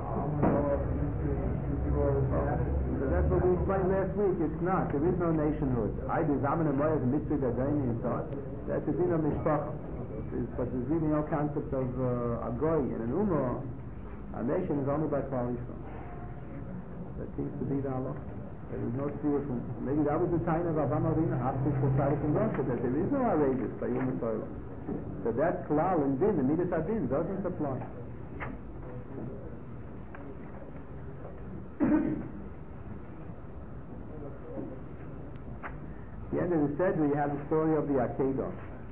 So that's what we explained last week. It's not. There is no nationhood. I do Zaman and Moed, Mitzvah, Gadayni, and so on. That's a din of Mishpacha. But there's really no concept of a goy and an ummah. A nation is only by Klal Yisrael. That seems to be the halacha. There is no tziruf. Maybe that was the time of Avraham Avinu, Haftish for Tzaddik in Russia, that there is no Arabis by Ummah Soil. So that klal and din, the Midas Adin, doesn't apply. At the end of the Seder, you have the story of the Akedah.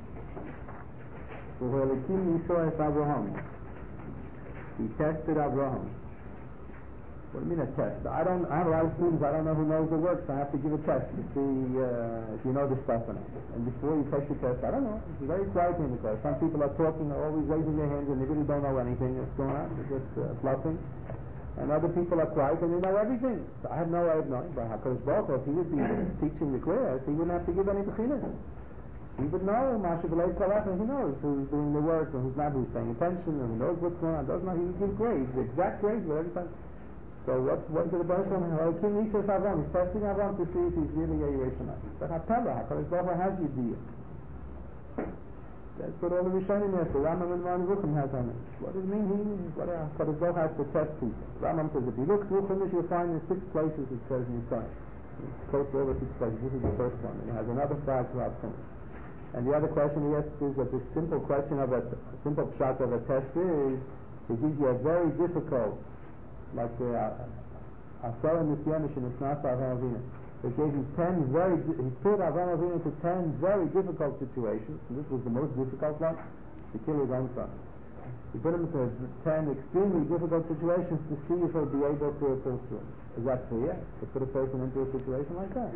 So where Elokim Yisrael es Abraham, he tested Abraham. What do you mean a test? I have a lot of students, I don't know who knows the works, I have to give a test to see if you know the stuff in it. And before you take the test, I don't know, it's very quiet in the class. Some people are talking, are always raising their hands, and they really don't know anything that's going on, they're just bluffing. And other people are quiet and they know everything. So I have no way of knowing. But HaKadosh Baruch Hu, if he would be teaching the class, he wouldn't have to give any bechinas. He would know, Masha B'lei Kalach, and he knows who's doing the work and who's not, who's paying attention, and who knows what's going on, doesn't know, he would give grades, the exact grades for every time. So what did the Baruch Hu, King Yisrael Avram, he's testing Avram to see if he's really a Yerushalayim. But HaTavah, HaKadosh Baruch Hu has Yediyah. That's what all the Rishonim have. The Rambam and Manuruchim has on it. What does it mean? What HaKadosh Baruch Hu has to test people. Rambam says, if you look through Chumash, you'll find in 6 places it says Yisrael. It quotes all the 6 places. This is the first one. And it has another 5 throughout Chumash. And the other question he asks is that the simple question of a simple pshat of a test is, it gives you a very difficult, like the Asara Nisyanish in Isnas Avraham Avinu. It gave him he put Avraham Avinu into 10 very difficult situations, and this was the most difficult one, to kill his own son. He put him into 10 extremely difficult situations to see if he'll be able to pull through. Is that clear? To put a person into a situation like that?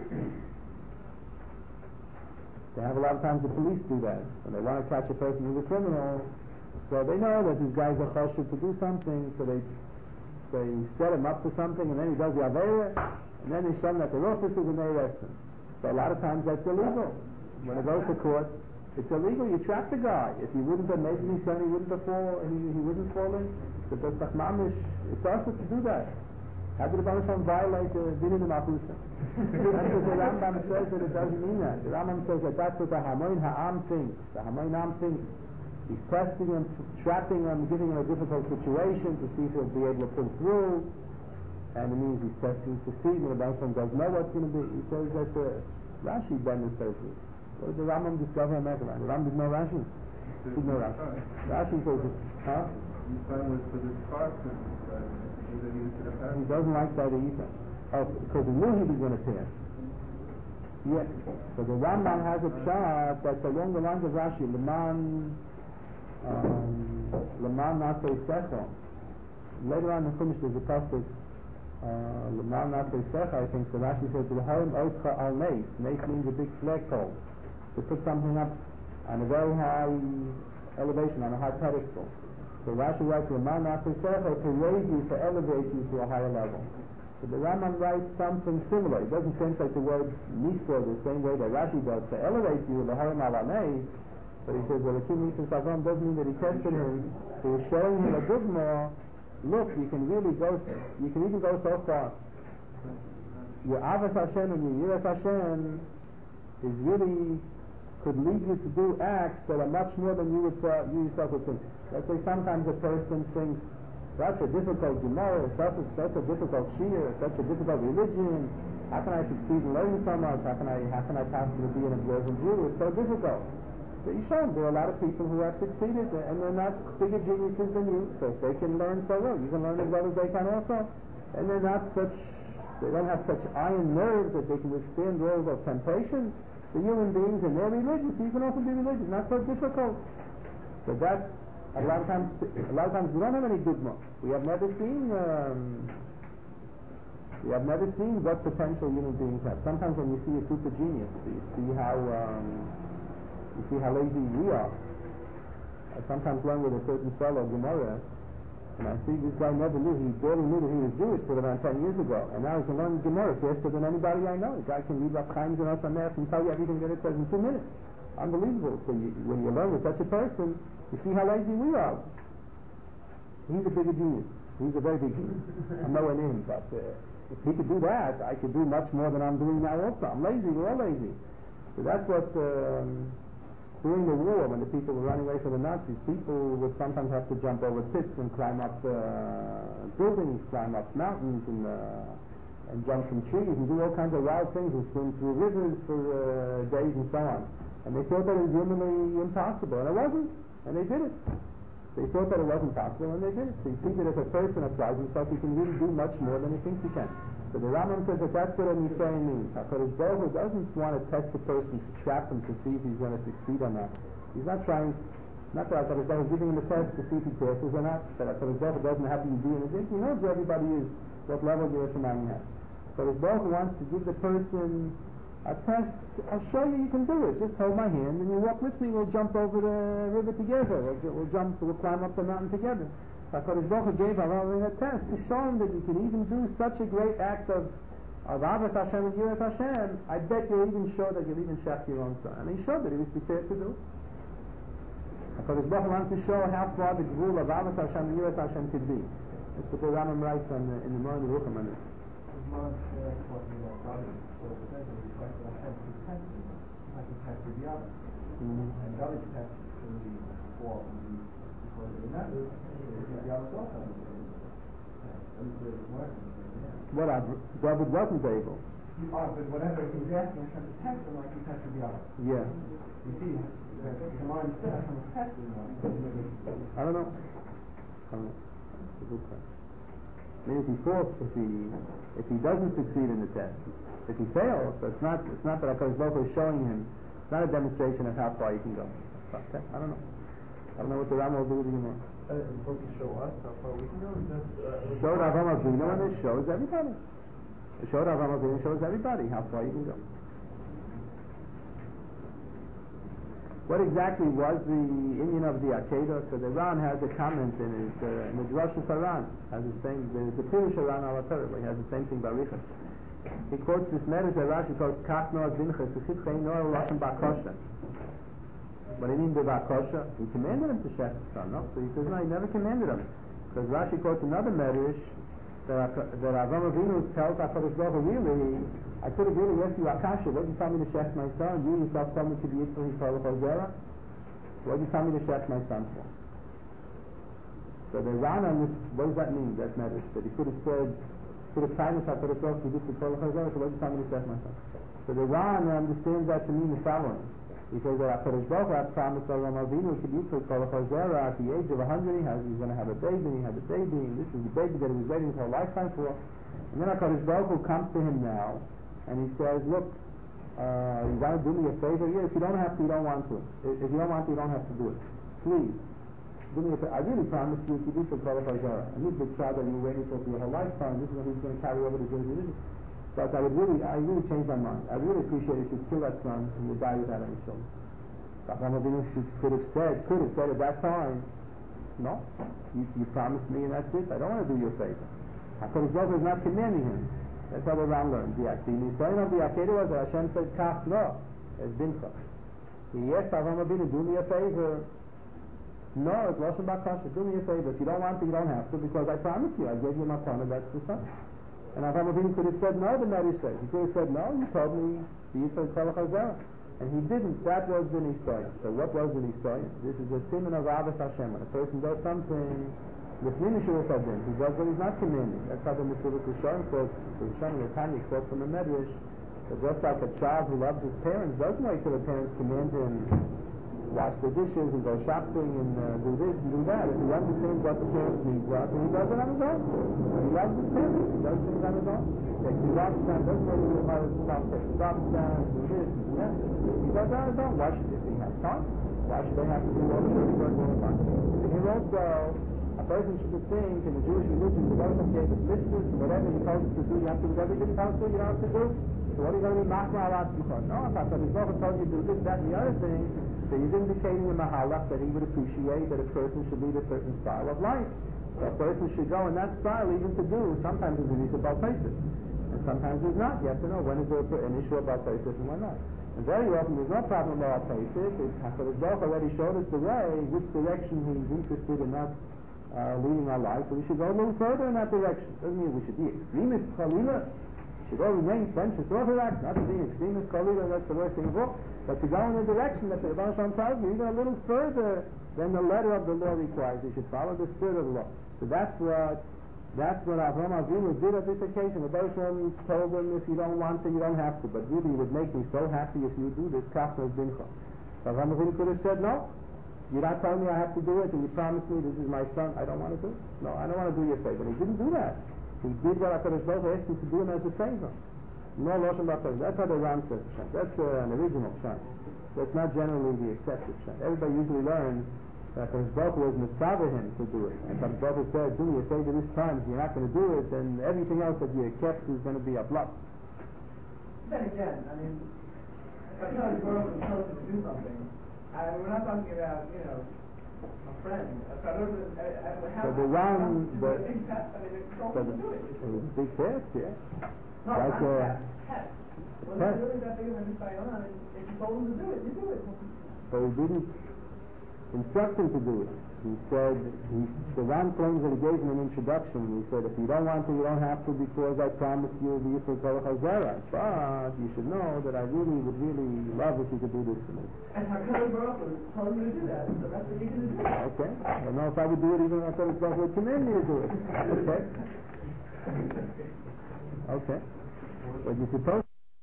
They have a lot of times the police do that. When they want to catch a person who's a criminal, so they know that these guys are chashuv to do something, so they set him up for something, and then he does the Aveira, and then they show him that they're officers and they arrest him. So a lot of times that's illegal. When it goes to court, it's illegal. You trap the guy. If he wouldn't have made any son, he wouldn't have he wouldn't fall in. So it's also to do that. How did the Baruch violate the din in the Machusa? That's what the Rambam says, that it doesn't mean that. The Rambam says that that's what the Hamoin Ha'am thinks. The Hamoin Ha'am thinks. He's testing him, trapping him, giving him a difficult situation to see if he'll be able to pull through. And it means he's testing to see when the Baruch doesn't know what's going to be. He says that Rashi demonstrates this. What did the Rambam discover in Mecca? The Rambam didn't know Rashi. He didn't know Rashi. Rashi says, huh? He doesn't like that either. Because he knew he was going to tear. Yeah. So the Rambam has a pshat that's along the lines of Rashi. Leman Nasei Secho. Later on in the Chumash there's a pasuk, Leman Nasei Secho, I think. So Rashi says, L'harim Oscha al Neis. Neis means a big flagpole. To put something up on a very high elevation, on a high pedestal. So Rashi writes, Leman Nasei Secho, to raise you, to elevate you to a higher level. So the Rambam writes something similar. It doesn't translate the word Nisra the same way that Rashi does. To elevate you, L'harim al Neis. But he says, well, the King Yisrael Avram doesn't mean that he tested him. He was showing him a dogma. Look, you can even go so far. Your Avas Hashem and your Yiras Hashem is really, could lead you to do acts that are much more than you yourself would think. Let's say sometimes a person thinks, such a difficult Gemara, such a difficult Shia, such a difficult religion, how can I succeed in learning so much? How can I possibly be an observant Jew? It's so difficult. So you show them there are a lot of people who have succeeded and they're not bigger geniuses than you. So if they can learn so well, you can learn as well as they can also. And they don't have such iron nerves that they can withstand all the temptation. The human beings and they're religious, so you can also be religious. Not so difficult. So that's A lot of times we don't have any dogma. We have never seen what potential human beings have. Sometimes when you see a super genius, you see how lazy we are. I sometimes learn with a certain fellow, Gemara, and I see this guy he barely knew that he was Jewish till around 10 years ago, and now he can learn Gemara faster than anybody I know. The guy can read up Chaim and Osamer and tell you everything that it says in 2 minutes. Unbelievable. So when you learn with such a person, you see how lazy we are. He's a bigger genius. He's a very big genius. I'm nowhere near him, but if he could do that, I could do much more than I'm doing now also. I'm lazy. We're all lazy. So that's what, during the war, when the people were running away from the Nazis, people would sometimes have to jump over pits and climb up buildings, climb up mountains, and jump from trees and do all kinds of wild things and swim through rivers for days and so on. And they thought that it was humanly impossible, and it wasn't, and they did it. They thought that it wasn't possible, and they did it. So you see that if a person applies himself, he can really do much more than he thinks he can. So the Rambam says that that's what a Nisayon means. HaKadosh Baruch Hu doesn't want to test the person to trap him to see if he's going to succeed or not. He's not trying, not that HaKadosh Baruch Hu is giving him a test to see if he passes or not, but HaKadosh Baruch Hu doesn't have the idea in his head. He knows where everybody is, what level Yiras Shamayim has. HaKadosh Baruch Hu wants to give the person a test. I'll show you can do it. Just hold my hand and you walk with me. We'll jump over the river together. We'll climb up the mountain together. HaKadosh Baruch Hu gave Avraham a test to show him that you can even do such a great act of Avos Hashem and Yiras Hashem. I bet you'll even show that you'll even shech your own son. And he showed that he was prepared to do it. HaKadosh Baruch Hu wants to show how far the rule of Avos Hashem and Yiras Hashem could be. That's what the Rambam writes in the Moreh Nevuchim on this. And David test to the fall because of that the other also. What David wasn't able. But whatever he was asking, I tried to test him like he tested the other. Yeah. You see, the mind said I was testing him. I don't know. It's a good question. Maybe if he doesn't succeed in the test, if he fails, so it's not that HaKadosh Baruch Hu is showing him. It's not a demonstration of how far you can go. I don't know. I don't know what the Rambam will do with the Gemara. It's supposed to show us how far we can go. Show Avraham Avinu, and it shows everybody. The show Avraham Avinu shows everybody how far you can go. What exactly was the Indian of the Akedah? So the Ran has a comment in his Rosh Hashanah. Has the same. There's a Pirush Ran al Torah, but he has the same thing Barichas. He quotes this medrash that Rashi calls Kach Noah Binchas Chitchein Noah Lashon Bakosha. What do you mean by Bakosha? He commanded him to shech his son, no? So he says no, he never commanded him, because Rashi quotes another medrash that Avraham Avinu tells HaKadosh Baruch Hu, really, I could have really asked you Akasha, what did you tell me to shech my son? You yourself told me to be Yitzchak Yisrael Chazera. What did you tell me to shech my son for? So the Ran on this, what does that mean? That medrash that he could have said. To the kindness of HaKadosh Baruch Hu, so what did you tell me to shech my son? So the Ran understands that to mean the following. He says that HaKadosh Baruch Hu had promised Avraham Avinu to Yitzchak Chazera at the age of 100. He's going to have a baby, and he had a baby, and this is the baby that he was waiting his whole lifetime for. And then HaKadosh Baruch Hu comes to him now, and he says, look, you want to do me a favor? Yeah, if you don't have to, you don't want to. If you don't want to, you don't have to do it. Please. I really promise you to do for Yitzchak Chazera. And this is the child that you were waiting for your whole lifetime. This is what he's going to carry over to Jewish religion. But I really changed my mind. I really appreciate it. You should kill that son and you die without any children. Avraham Avinu could have said at that time, no, you promised me and that's it. I don't want to do you a favor. HaKadosh Baruch Hu is not commanding him. That's how the Ram learned. The Nisayon of the Akedah was that Hashem said, Kach no, as Bincha. He asked Avraham Avinu, do me a favor. No, it's Lashon Bakasha. Do me a favor. If you don't want to, you don't have to, because I promised you. I gave you my son, and that's the son. And Avraham Avinu could have said no, the Medrash says. He could have said no, you told me the Yitzchak Chazera. And he didn't. That was the Nisayon. So what was the Nisayon? This is the siman of Avos Hashem. When a person does something, the Pnimishuras Adin, he does what he's not commanding. That's how the Mesilas Yesharim quotes, the Tanya quotes from the Medrash, that just like a child who loves his parents doesn't wait till the parents command him wash the dishes and go shopping and do this and do that. If he understands what the parents need, then he does it on his own. He loves his parents. He does things on his own. He takes the garbage down, doesn't wait till the mother stop, takes the garbage down, do this and do that. He does it on his own. Why should if he has time? Why should they have to do all the dirty work all the time? And here also, a person should think in the Jewish religion, the Baruch gave us mitzvahs, and whatever he tells us to do, you have to do everything he tells you don't have to do. So what are you going to be machmir alat before? No, if HaKadosh Baruch Hu tells you to do this, that, and the other thing, so he's indicating in Mahalach that he would appreciate that a person should lead a certain style of life. So a person should go in that style even to do. Sometimes there's an issue about places, and sometimes there's not. You have to know when is there an issue about places and when not. And very often there's no problem about places. It's HaKadosh Baruch Hu already showed us the way, which direction he's interested in us leading our lives. So we should go a little further in that direction. Doesn't mean we should be extremists, Chalila. We should all remain Centrist Orthodox, not to be an extremist, Chalila, that's the worst thing of all. But to go in the direction that the Rebbe Shalom tells you, you go a little further than the letter of the law requires. You should follow the spirit of the law. So that's what Avraham Avinu did at this occasion. The Rebbe Shalom told him, if you don't want to, you don't have to. But really, it would make me so happy if you do this kafna bincha. So Avraham Avinu could have said, no, you're not telling me I have to do it, and you promised me this is my son. I don't want to do it. No, I don't want to do you a favor. And he didn't do that. He did what HaKadosh Baruch Hu asked him to do him as a favor. No Loshen B'Hakadosh. That's how the Ram says Pshat. That's an original Pshat. That's not generally the accepted Pshat. Everybody usually learns that HaKadosh Baruch Hu was mitzvah him to do it. And HaKadosh Baruch Hu said, do me a favor this time. If you're not going to do it, then everything else that you kept is going to be a bluff. Then again, I mean, if HaKadosh Baruch Hu tells you to do something, we're not talking about, a friend. So the Ram, it was a big test, yeah. No, like not test. When it's really that big of a nisayon, if you told him to do it, you do it. But he didn't instruct him to do it. He said, the Ram claims that he gave him an introduction. He said, if you don't want to, you don't have to, because I promised you the Yisrael Torah Chazera. But you should know that I really would love if you could do this for me. And HaKadosh Baruch Hu told you to do that, so that's what you're going to do. Okay. I don't know if I would do it, even if HaKadosh Baruch Hu would command me to do it. Okay. Okay. But you're supposed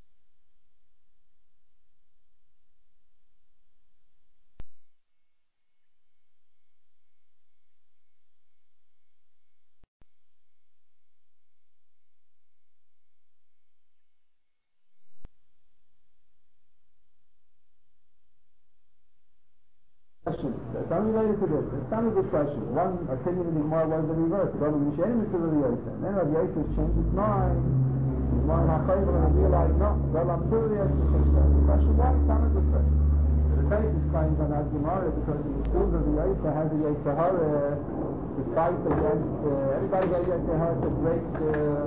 question. It's unrelated to this. It's not a good question. One opinion in the Gemara was the reverse. The Rabbi Mishanim is to Rabbi Yosef. And then Rabbi Yosef changed his mind. His mind ha'chayvel and realized, no, I'm sure Rabbi Yosef changed that. The question, why? It's not a good question. The basis claims on that Gemara because the school of Rabbi Yosef has a Yetzer Hara to fight against, everybody has a Yetzer Hara to break the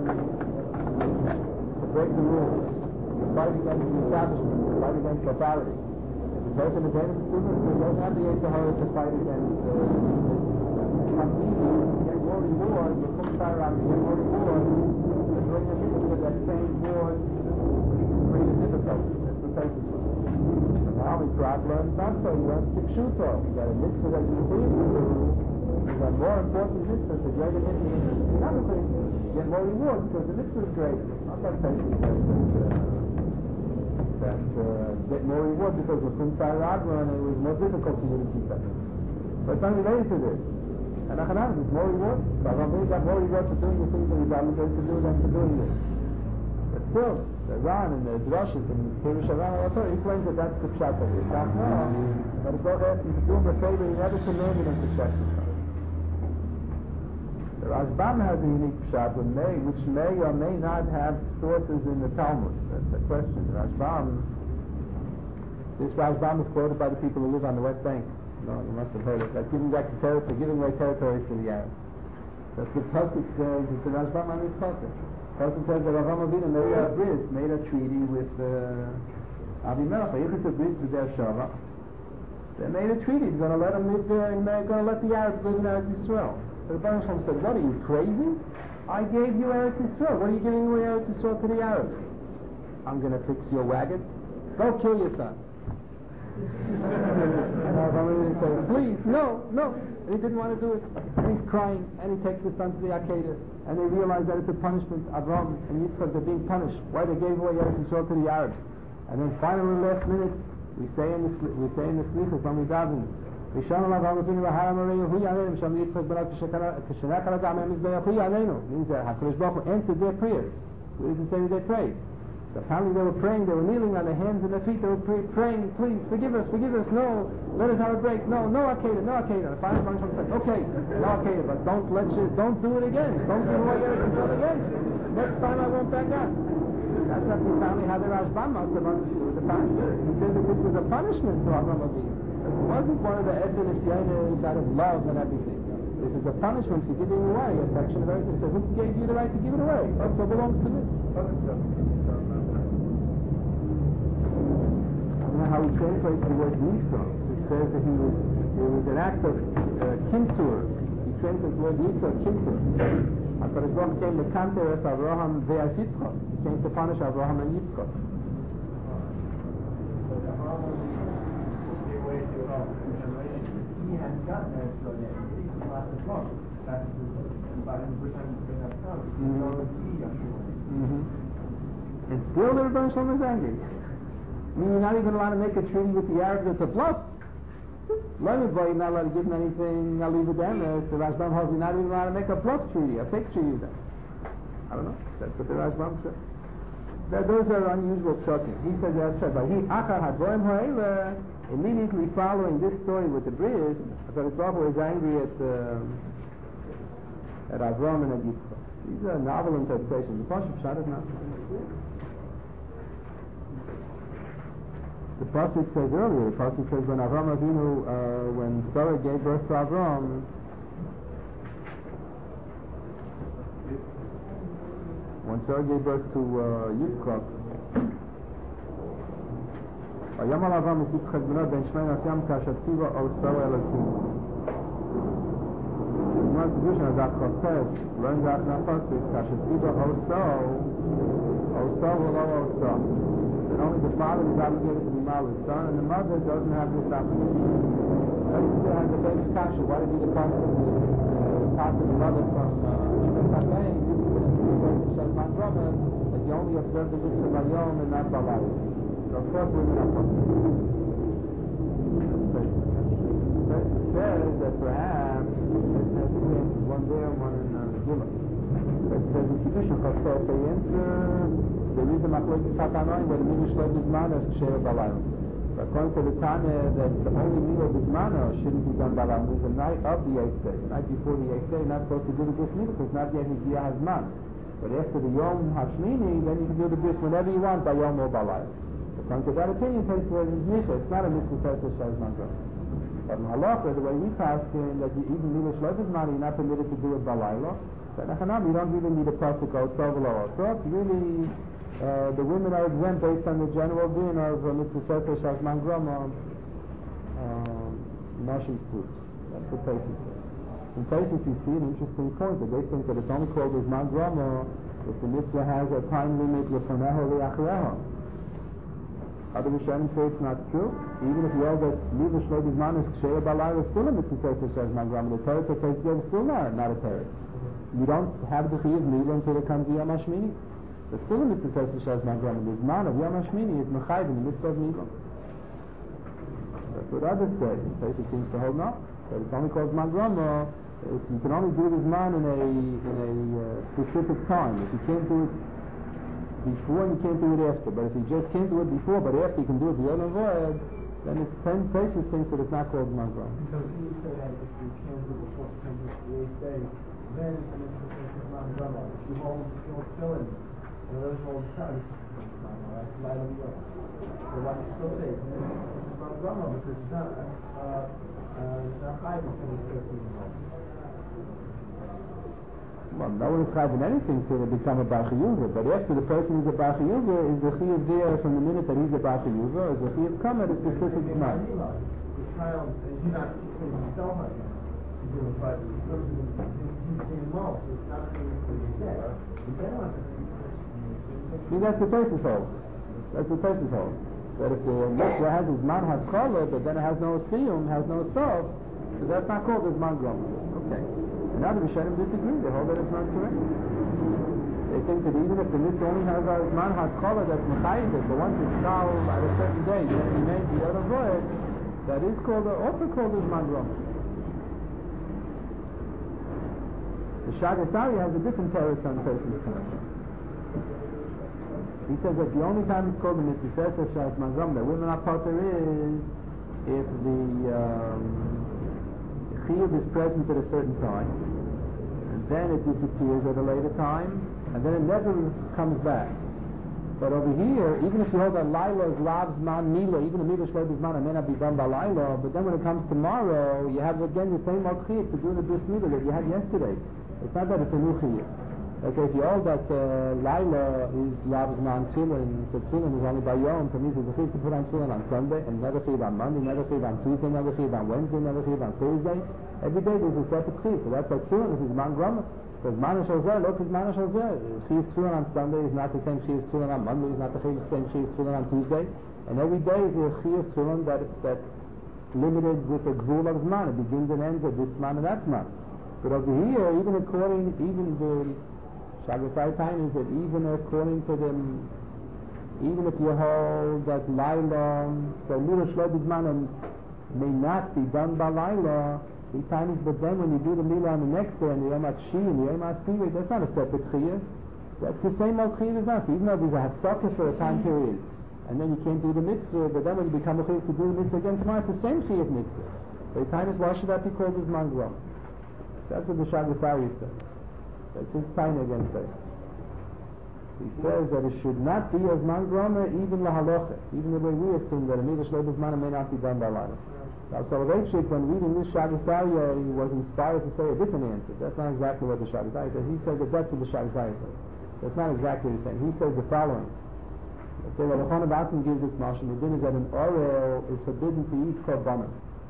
rules, to fight against the establishment, to fight against authority. The person is in the student, he doesn't have the Yetzer Hara to fight against Hamidi, to get more reward, the Kumsarab to get more reward, to bring a mitzvah that same reward pretty difficult. That's the person. The only problem is not so, you have to Pshuto. You got a mitzvah that you believe to do, you got more important mitzvahs that you're going to do another thing, you get more reward because the mitzvah is great. Not like person that get more reward because of Kumsar Radra and it was more difficult for you to keep that. But it's unrelated to this. And Achanam, there's more reward. So I've got more reward for doing the things that he's obligated to do than for doing this. But still, the Ran and the Drashis and the Pirush Aran he claims that that's the pshat of it. That's no. But it's all asking to do him a favor, he never commanded him to check this out. The Rashbam has a unique pshat which may or may not have sources in the Talmud. That's the question. This Rashbam is quoted by the people who live on the West Bank. No, you must have heard it. That giving back the territory, giving away territories to the Arabs. That's the Pasuk says. It's the Rashbam on this Pasuk. Pasuk says that Avraham Avinu made a treaty with Avimelech. Yichus a bris b'der Shava. They made a treaty. He's going to let them live there, and they're going to let the Arabs live in Eretz Yisrael. So the Baruch Shem said, "What are you crazy? I gave you Eretz Yisrael. What are you giving away Eretz Yisrael to the Arabs? I'm going to fix your wagon. Go kill your son." And Avraham says, "Please, no." And he didn't want to do it. And he's crying, and he takes his son to the Akedah, and they realize that it's a punishment. Avraham and Yitzchak, they're being punished. Why they gave away Eretz Yisrael to the Arabs? And then finally, last minute, we say in the Slichus when we daven, means that HaKadosh Baruch Hu answered their prayers. Where does it say that they prayed? Apparently they were praying, they were kneeling on their hands and their feet, they were praying, please, forgive us, no, let us have a break, no Akedah. And finally Rebbeinu Shalom said, okay, no Akedah, but don't do it again, don't give away Eretz Yisrael again. Next time I won't back out. That's apparently how the Rashbam must have understood the pastor. He says that this was a punishment to Avraham Avinu. It wasn't one of the Etzem Nisyanis out of love and everything. This is a punishment for giving away a section of Eretz Yisrael. Who gave you the right to give it away? It also belongs to me. How he translates the word Nisa. He says that it was an act of kintur. He translates the word Nisa, kintur. HaKadosh Baruch Hu came to kantor es Avraham ve'as Yitzchak. He came to punish Avraham and Yitzchak. He hadn't gotten there so yet. He sees the last as well. That's about him bringing up tongue. And still the Rebbeinu Shalom is angry. I mean, you're not even allowed to make a treaty with the Arabs. It's a bluff. Let everybody not allowed to give them anything. I'll leave it them. The Rashbam holds you're not even allowed to make a bluff treaty, a fake treaty with them. I don't know. That's what the Rashbam says. Those are unusual pshatim. He says that's right. But he achar hadvorim ha'ela, immediately following this story with the Bris, HaKadosh Baruch Hu is angry at Avram and at Yitzchak. These are novel interpretations. The Pasuk Pshat is not. The Pasuk says earlier, when Avram Avinu, when Sarah gave birth to Avram, Yitzchak, Yamal Avram is Yitzchak b'no ben Shmei Nasyam kashatziva o Sarah Elokim. The Kedushin of that Chafes learns out in that Pasuk, kashatziva o Sarah. That only the father is obligated to be married his son, and the mother doesn't have this obligation. He has a baby's kasha. Why did he depart the mother from Ibn Hakeim? This is the Shazman Brahman, that you only observe the mitzvah by Yom and not by life. So of course women are possible. The person says that perhaps this has two answers, one there and one in Megillah. The person says in Kedushin Chafes they answer. There is a machlokes Hatanoim where the milah shlo b'zmana is ksheira b'layla. According to the Tanya, that the only milah b'zmana shouldn't be done b'layla. It's the night of the 8th day. The night before the 8th day, you're not supposed to do the bris milah because not yet his hazman. But after the Yom Hashmini, then you can do the bris whenever you want by Yom or b'layla. According to that opinion, takes where it's nicha. It's not a mitzvah to shazman drum. But in halacha, the way we pass in that even milah shlo b'zmana, you're not permitted to do it b'layla. So you don't really need a pasuk or tzavla. So it's really. The women are exempt based on the general din of mitzvah shazman grama, nashim fruit. That's what Taisus says. In Taisus you see an interesting point that they think that it's only called as man grama if the mitzvah has a time limit lefoneho le'achreho. Other Rishonim say it's not true. Even if you hold that mitzvah shlo b'zman is ksheira b'layla, it's still a mitzvah shazman grama. The Torah says it's still not a Torah. You don't have the chiyuv mitzvah until it comes to Yom Hashmini. The still a mitzvah says to Shazman Grama. The Zman of Yom Hashmini is Mechayiv in the mitzvah of Milah. That's what others say. It seems to hold not. That it's only called Zman Grama if you can only do the Zman in a specific time. If you can't do it before, you can't do it after. But if you just can't do it before, but after you can do it the other way, then it's 10 places thinks that it's not called Zman Grama. Because you say that if you can't do it before the 8th day, then it's a mitzvah of Zman Grama. If you hold fill in. And those hold time. That's light of the earth. So why do you still say it's not drama because it's not hiding from the 13 months. Well, no one is hiding anything to become a Bar Chiyuva, but after the person is a Bar Chiyuva, is the Chiyuv there from the minute that he's a Bar Chiyuva, is the Chiyuv come at a specific time. The child is not himself like that. He's doing it by he's involved, so it's not anything for the dead. You don't want to see, that's the Taisus hold. That if the mitzvah has his man has kola, but then it has no siyum, has no sof, so that's not called as man grama. Okay. And now the Rishonim disagree. They hold that it's not correct. They think that even if the mitzvah only has his man has kola, that's mechayiv, but once it's kal at a certain day, you have to make the other void, that is also called as man grama. The Shagasari has a different teretz on Taisus Kanashim. He says that the only time it's called the mitzvah shas mangram, that women are potter is if the chiyuv is present at a certain time, and then it disappears at a later time, and then it never comes back. But over here, even if you hold that Laila is Lav Zman Mila, even the Mila Shleib Zman, it may not be done by Laila, but then when it comes tomorrow, you have again the same Chiyuv to do the Bris Mila that you had yesterday. It's not that it's a new Chiyuv. Okay, if you hold that Laila is Lav Zman Tefillin, so Tefillin is only by Yom, so it means there's a Chiyuv to put on Tefillin on Sunday, and another Chiyuv on Monday, another Chiyuv on Tuesday, another Chiyuv on Wednesday, another Chiyuv on Thursday. Every day there's a separate Chiyuv, so that's like Tefillin, this is Man Grama. Because Mana Shalzeh, look at Mana Shalzeh. Chiyuv Tefillin on Sunday is not the same Chiyuv Tefillin on Monday, is not the same Chiyuv Tefillin on Tuesday. And every day is a Chiyuv Tefillin that's limited with a Gvul of Zman. It begins and ends at this Zman and that Zman. But over here, even the Shagasai Tain is that even according to them, even if you hold that Laila, the Mila Shleib Zman may not be done by Laila, but then when you do the Mila on the next day, and the Yom HaTshi and the Yom HaSivit, that's not a separate Chiyuv. That's the same old Chiyuv as that. Even though there's a Hafsakah for a time period, and then you can't do the mitzvah, but then when you become a Chiyuv to do the mitzvah again tomorrow, it's the same Chiyuv mitzvah. So the time is, why should that be called as Mangrom? That's what the Shagasari says. That's his time against it. He says that it should not be as Mangroma, even la halacha, even the way we assume that a Midrash Leibus Mana may not be done by Lila. Now, Soloveitchik, when reading this Shagasari, he was inspired to say a different answer. That's not exactly what the Shagasari says. He says that that's what the Shagasari says. That's not exactly the same. He says the following. Let's say that Rechon Abasim gives this mashal. The din is that an orel is forbidden to eat korbanos.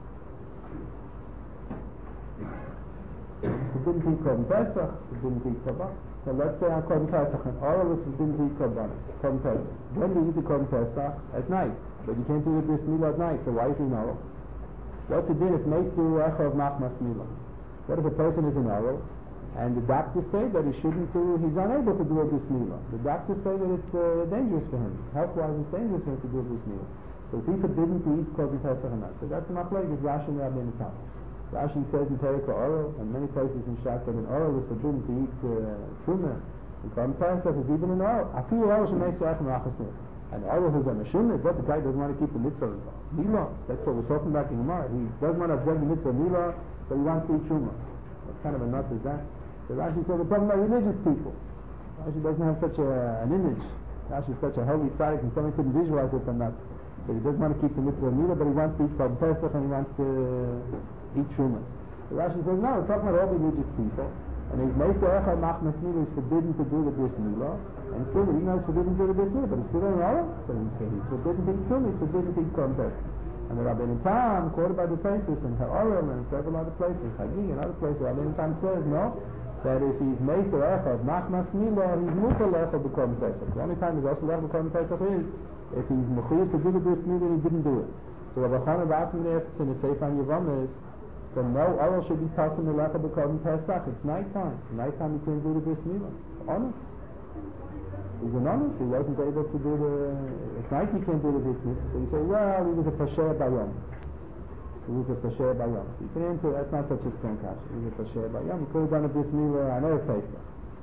Forbidden to eat korban Pesach, forbidden to eat korban. So let's say on korban Pesach, an orel is forbidden to eat korbanos. Korban Pesach. When do you eat the korban Pesach? At night. But you can't do the bris milah at night, so why is he an orel? What's the din if Meisu Echov Machmas Milah? What if a person is an orel, and the doctors say that he shouldn't do, he's unable to do a bris milah. The doctors say that it's dangerous for him. Health-wise, it's dangerous for him to do a bris milah. So is he forbidden to eat korban Pesach or not? So that's the machlek, is Rashi and Rabbeinu Tam. Rashi says in Perek orel, and many places in Shas that an orel is forbidden to eat truma. And korban Pesach is even an orel. Afilu orel shemeisu Echov Machmas Milah. And all of his Meshumah, but the guy doesn't want to keep the mitzvah Milah. That's what we're talking about in Gemara. He doesn't want to observe the mitzvah Milah, but he wants to eat Shumah. What kind of a nut is that? So Rashi said we're talking about religious people. Rashi doesn't have such an image. Rashi is such a holy tzaddik, and somebody couldn't visualize it from that. So he doesn't want to keep the mitzvah Milah, but he wants to eat korban Pesach and he wants to eat Shumah. So Rashi says no, we're talking about all religious people. And his Meiser Echad Machmas Milah is forbidden to do the bris milah, and still even though it's forbidden to do the bris milah, but it's still an orel. So he said he's forbidden to eat Shumah, he's forbidden to eat korban Pesach. And the Rabbeinu Tam, quoted by the places in Ha'orel and several other places, Hagi and other places, Rabbeinu Tam says no, that if he's Meiser Echad Machmas Milah, he's Mutal Echad b'korban Pesach. The only time he's also Echad b'korban Pesach is if he's Mechuyev to do the bris milah and he didn't do it. So Rabbi Chana Basim asks in the Sefer Yevamis, so no orel should be taught in the lecha b'korban Pesach. It's nighttime. Nighttime you can't do the bris milah. Honest. He's an honest. He wasn't able to do at night you can't do the bris milah. So you say, well, he was a pasher bayom. He was a pasher bayom. So you can answer, that's not such a strong kasha. He was a pasher bayom. He could have done a bris milah on Erev Pesach.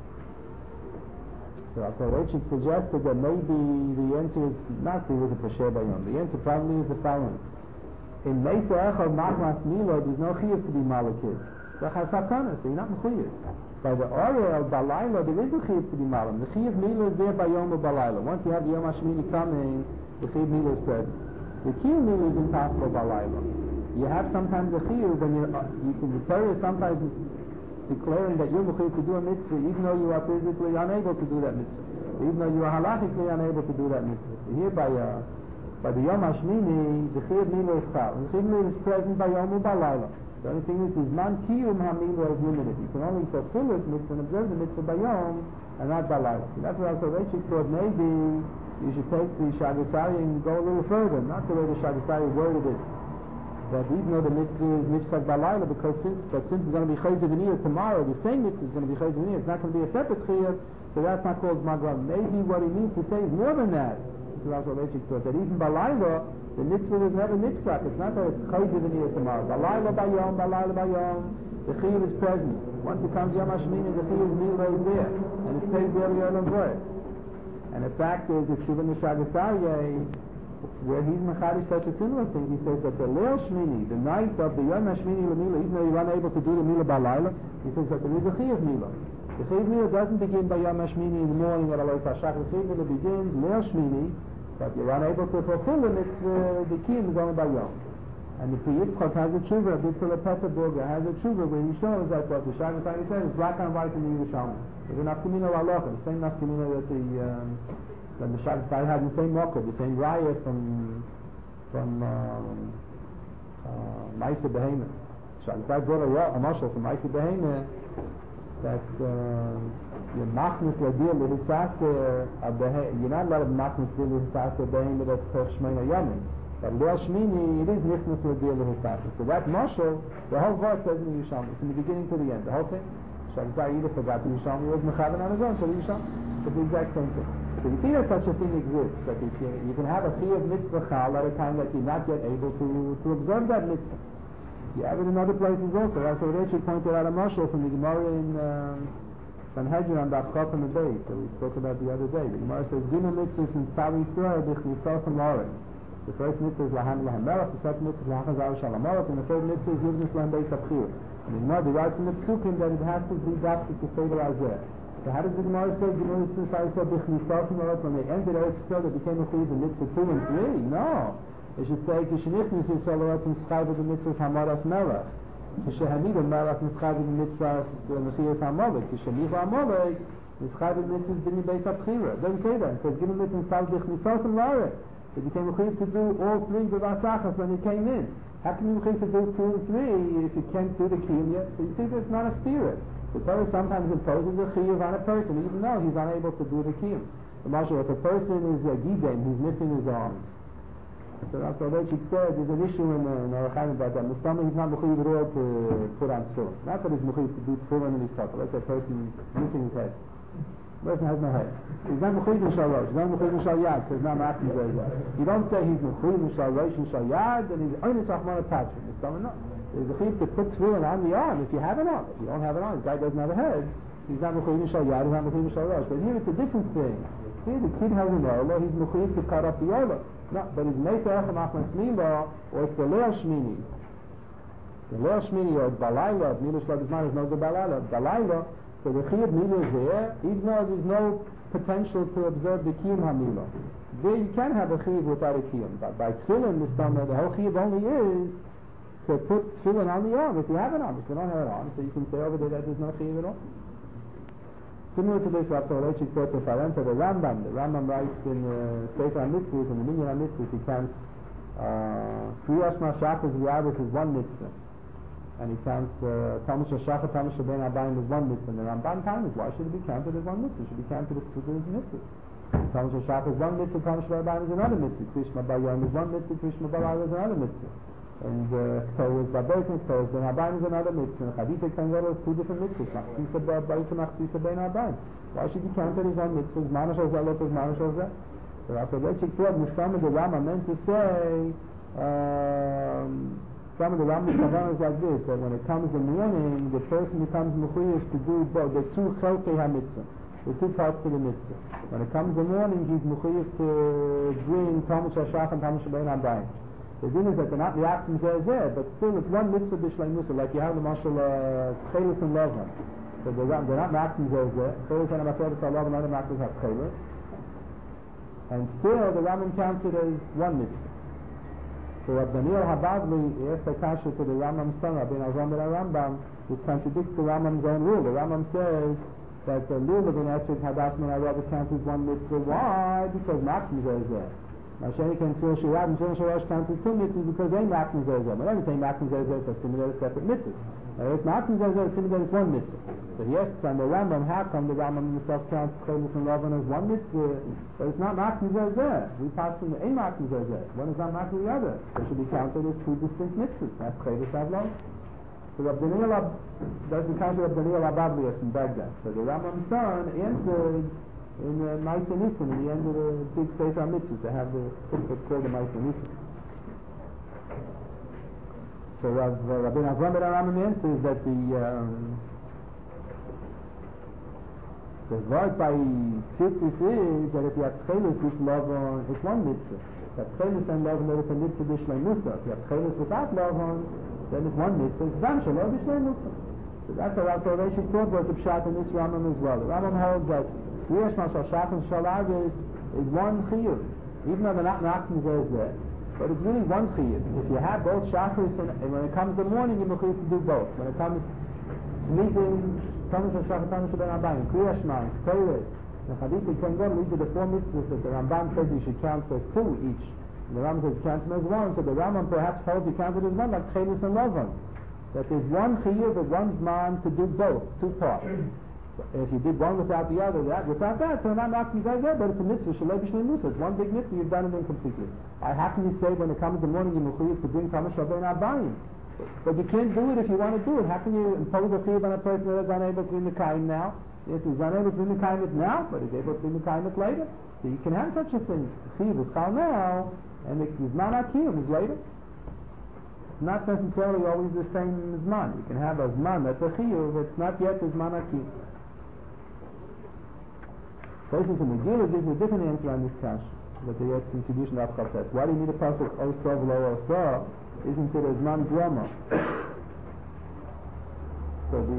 So Rachid suggested that maybe the answer is not he was a pasher bayom. The answer probably is the following. In Meiser Echad Machmas Milah, there's no chiyuv to be malakid. So you're not mechuyev. By the orel, balayla, there is a chiyuv to be malam. The chiyuv milah is there by yom or balayla. Once you have the Yom HaShmini coming, the chiyuv milah is present. The chiyuv milah is impossible balayla. You have sometimes a chiyuv when the Torah is sometimes declaring that you're mechuyev to do a mitzvah, even though you are physically unable to do that mitzvah, even though you are halachically unable to do that mitzvah. So here by the Yom HaShmini, the Chiyuv Milah is chal. The Chiyuv Milah is present by Yom U'Balayla. The only thing is, man Kiyum HaMilah is limited. You can only fulfill this mitzvah and observe the mitzvah by Yom and not by Layla. So that's why Soloveitchik thought maybe you should take the Shagasari and go a little further. Not the way the Shagasari worded it. That even though the mitzvah is mitzvah by Layla, because since it's going to be Chayz V'niyah tomorrow, the same mitzvah is going to be Chayz V'niyah. It's not going to be a separate Chiyuv, so that's not called Magram. Maybe what he means to say is more than that. Soloveitchik thought that even balayla, the mitzvah is never nipsak. It's not that it's chayz v'niyah tomorrow. Balayla bayom, the chiyuv is present. Once it comes Yom HaShmini, the chiyuv milah is there, and it stays there the Yom Zoyah. And the fact is, if Shuvah Nishagas Aryeh, where he's mechadish such a similar thing, he says that the Leil Shmini, the night of the Yom HaShmini L'Mila, even though you're unable to do the Mila Balayla, he says that there is a Chiyuv Mila. The Chiyuv Mila doesn't begin by Yom HaShmini in the morning at Alois HaShach. The Chiyuv Mila begins Leil Shmini, but you're unable to fulfill the mitzvah, the Kiyum is only by Yom. And the Pri Yitzchak has a tshuva, Bitzela Peterburger has a tshuva where he shows that what the Shagas Aryeh says is black and white in the Yerushalmi. There's an Nafkamina Lalocha, the same Nafkamina that the Shagas Aryeh had in the same Mokkah, the same riot from Maisa Behemah. Shagas Aryeh brought a mashal from Maisa Behemah that you're machnis l'dir l'hisaseh of Behemah. You're not allowed to machnis l'dir l'hisaseh of Behemah that's Koch Shmeina Yomim. But Leil Shmini, it is nichnas l'dir l'hisaseh. So that mashal, the whole verse says in the Yerushalmi, from the beginning to the end, the whole thing. Shagas Aryeh either forgot the Yerushalmi, or was mechavan on his own, so the Yerushalmi, it's the exact same thing. So you see that such a thing exists, that you can have a chiyuv mitzvah chal at a time that you're not yet able to observe that mitzvah. You have it in other places also. That's what Rachel pointed out a mashal from the Gemara in Sanhedrin on Daf Chaf and the Beis that we spoke about the other day. The Gemara says, Gimel mitzvahs in Tzar Yisrael b'chnisas and La'aretz. The first mitzvah is Lahan Lahem Melech, the second mitzvah is Lahan Zar Shalom Melech, and the third mitzvah is Yivnus Lahem Beis Abchir. And the Gemara derives from the Psukim that it has to be adapted to Seder Azeh. So how does the Gemara say, Gimel mitzvahs Yisrael b'chnisas and La'aretz, when they ended Eretz Yisrael, they became a chiyuv in mitzvah 2 and 3? No. They should say, Kishenichnis Yisrael La'aretz Nischayv the mitzvahs Hamaras Melech. Kishenid Melech Nischayv the mitzvahs Mechiyas Hamalek. Kisheniv Hamalek Nischayv the mitzvahs B'nei Beis Abchir. It doesn't say that. It says, Gimel mitzvahs b'chnisas and La'aretz. They became required to do all 3 b'vasachas when they came in. How can you required to do 2 and 3 if you can't do the kiyum yet? So you see, that's not a spirit. The Torah sometimes imposes a chiyuv on a person, even though he's unable to do the kiyum. The Mashal, if a person is a gidem, he's missing his arms. So that's what Rachel said. There's an issue in Orach Chaim about that. The stomach is not mechuyev at all to put on tefillin. Not that he's mechuyev to do tefillin in his pocket. Let's say a person missing his head. The person has no head. He's not mechuyev in shal rosh. He's not mechuyev in shal yad. So he's not machmir zeh. You don't say he's mechuyev in shal rosh and shal yad, and he's only sachman attached. The stomach, no. There's a chiyuv to put tefillin on the arm if you have an arm. If you don't have an arm, the guy doesn't have a head. He's not mechuyev in shal yad. He's not mechuyev in shal rosh. But here it's a different thing. Here the kid has an olah. He's mechuyev to cut off the olah. No, but it's Meisei Echem Achmas Mila, or it's the Leil Shmini. The Leil Shmini, or Balayla, Mila Shlagizman is no the Balayla. Balayla, so the Chiyuv Mila is there, even though there's no potential to observe the Kiyum HaMila. There you can have a Chiyuv without a Kiyum. But by Tfilin, the whole Chiyuv only is to put Tfilin on the arm, if you have an arm. If you don't have an arm, so you can say over there that there's no Chiyuv at all. Similar to this, Rav Soloveitchik quotes the Parenta, the Rambam. The Rambam writes in Sefer HaMitzvahs, in the Minyan HaMitzvahs, he counts Kriyas Shachas V'Yavos is 1 mitzvah. And he counts Talmud Shachar, Talmud Shabbein Abayim is 1 mitzvah. And the Ramban comments, why should it be counted as 1 mitzvah? It should be counted as 2 mitzvahs. Talmud Shachar is 1 mitzvah, Talmud Shabbein Abayim is another mitzvah. Krishma Bayom is 1 mitzvah, Krishma Bayom is another mitzvah. And Torah is Babekin, Torah is Ben Abayim is another mitzvah. And Chadita Kangoro is 2 different mitzvahs. Machzisa Bayim, Machzisa Ben Abayim. Why should you count it as 1 mitzvah? Manash Hazeh, Lot is Manash Hazeh. So Rav Soloveitchik thought Mishkama the Rama meant to say some of the Rambam Kavan is like this, that when it comes in the morning, the person becomes mechuyev to do both, the 2 chelkei ha-mitzvah, the 2 parts to the mitzvah. When it comes in the morning, he's mechuyev to bring Talmud Shachar and Talmud Shabbein Abayim. The thing is that they're not reacting there, but still it's 1 mitzvah b'shlei musa, like you have the mashal Chelis and Lovhan. So they're not reacting there. Chelis and Amatevis are Lovhan, other machzos have Chelis. And still the Rambam counts it as 1 mitzvah. So Rabbi Daniel Habadli asked a kasha to the Rambam's son, Rabbi Nazam ben Rambam, which contradicts the Rambam's own rule. The Rambam says that the rule of an Esrog Hadass Min HaRabba counts as 1 mitzvah. Why? Because Machmir is there. Masheni can Tzur Shirab and Tzur Shirash counts as 2 mitzvahs because they Machmir is there. But everything Machmir is there is similar to separate mitzvahs. If Machmir is there, similar is 1 mitzvah. So he asks on the Rambam, how come the Rambam himself counts Chelis and Lovin as 1 mitzvah, but it's not Machmir there. We pass from the A Machmir there. One is not Machmir the other. They should be counted as 2 distinct mitzvahs. That's Chelis and Lovin. So Rabbi Daniel, that's the kasha of Daniel Abadlius from Baghdad. So the Rambam's son answered in Ma'aseh Nisim, in the end of the big Sefer HaMitzvahs, they have this book that's called the Ma'aseh Nisim. So Rabbi Nazram ben Rambam answers that The word by tzitzis is that if you have tchelis with Lavan, it's one mitzvah. If you have tchelis and Lavan, then it's a mitzvah b'shlei musa. If you have tchelis without Lavan, then it's one mitzvah, it's dam shalom b'shlei musa. So that's how Rashi thought was the pshat in this Rambam as well. The Rambam holds that Kriyash Mashal Shachar and Shalavis is one chiyuv, even though they're not Nachman Zeh, but it's really one chiyuv. If you have both Shachris and when it comes to the morning, you're mechuyev to do both. When it comes to meetings, Thomas Shachar, Thomas Ben Rabban, Kriyash Shema, Torah, the Hadith of Ken Gadol, these are the four mitzvahs that the Ramban says you should count as two each. And the Rambam says you count them as one, so the Rambam perhaps holds you count it as one, like Chelis and Lavan. That there's one chiyuv of one's man to do both, two parts. If you did one without the other, without that, so not knocking but it's a mitzvah, shalei b'shnei musa. It's one big mitzvah, you've done it incompletely. How can you say when it comes in the morning, you're mechuyev to bring Thomas Rabbein Abayim? But you can't do it if you want to do it. How can you impose a chiyuv on a person that is unable to bring the kaim now? If he's unable to bring the kaim now, but he's able to bring the kaim later. So you can have such a thing. Chiyuv is chal now, and the zman akiyuv is later. Not necessarily always the same zman. You can have a zman that's a chiyuv, it's not yet a zman akiyuv. Places in Megillah gives a different answer on this kash that they ask contribution of Chavtes. Why do you need a pasuk Osov Lo Osov? Isn't it a zman drama? So the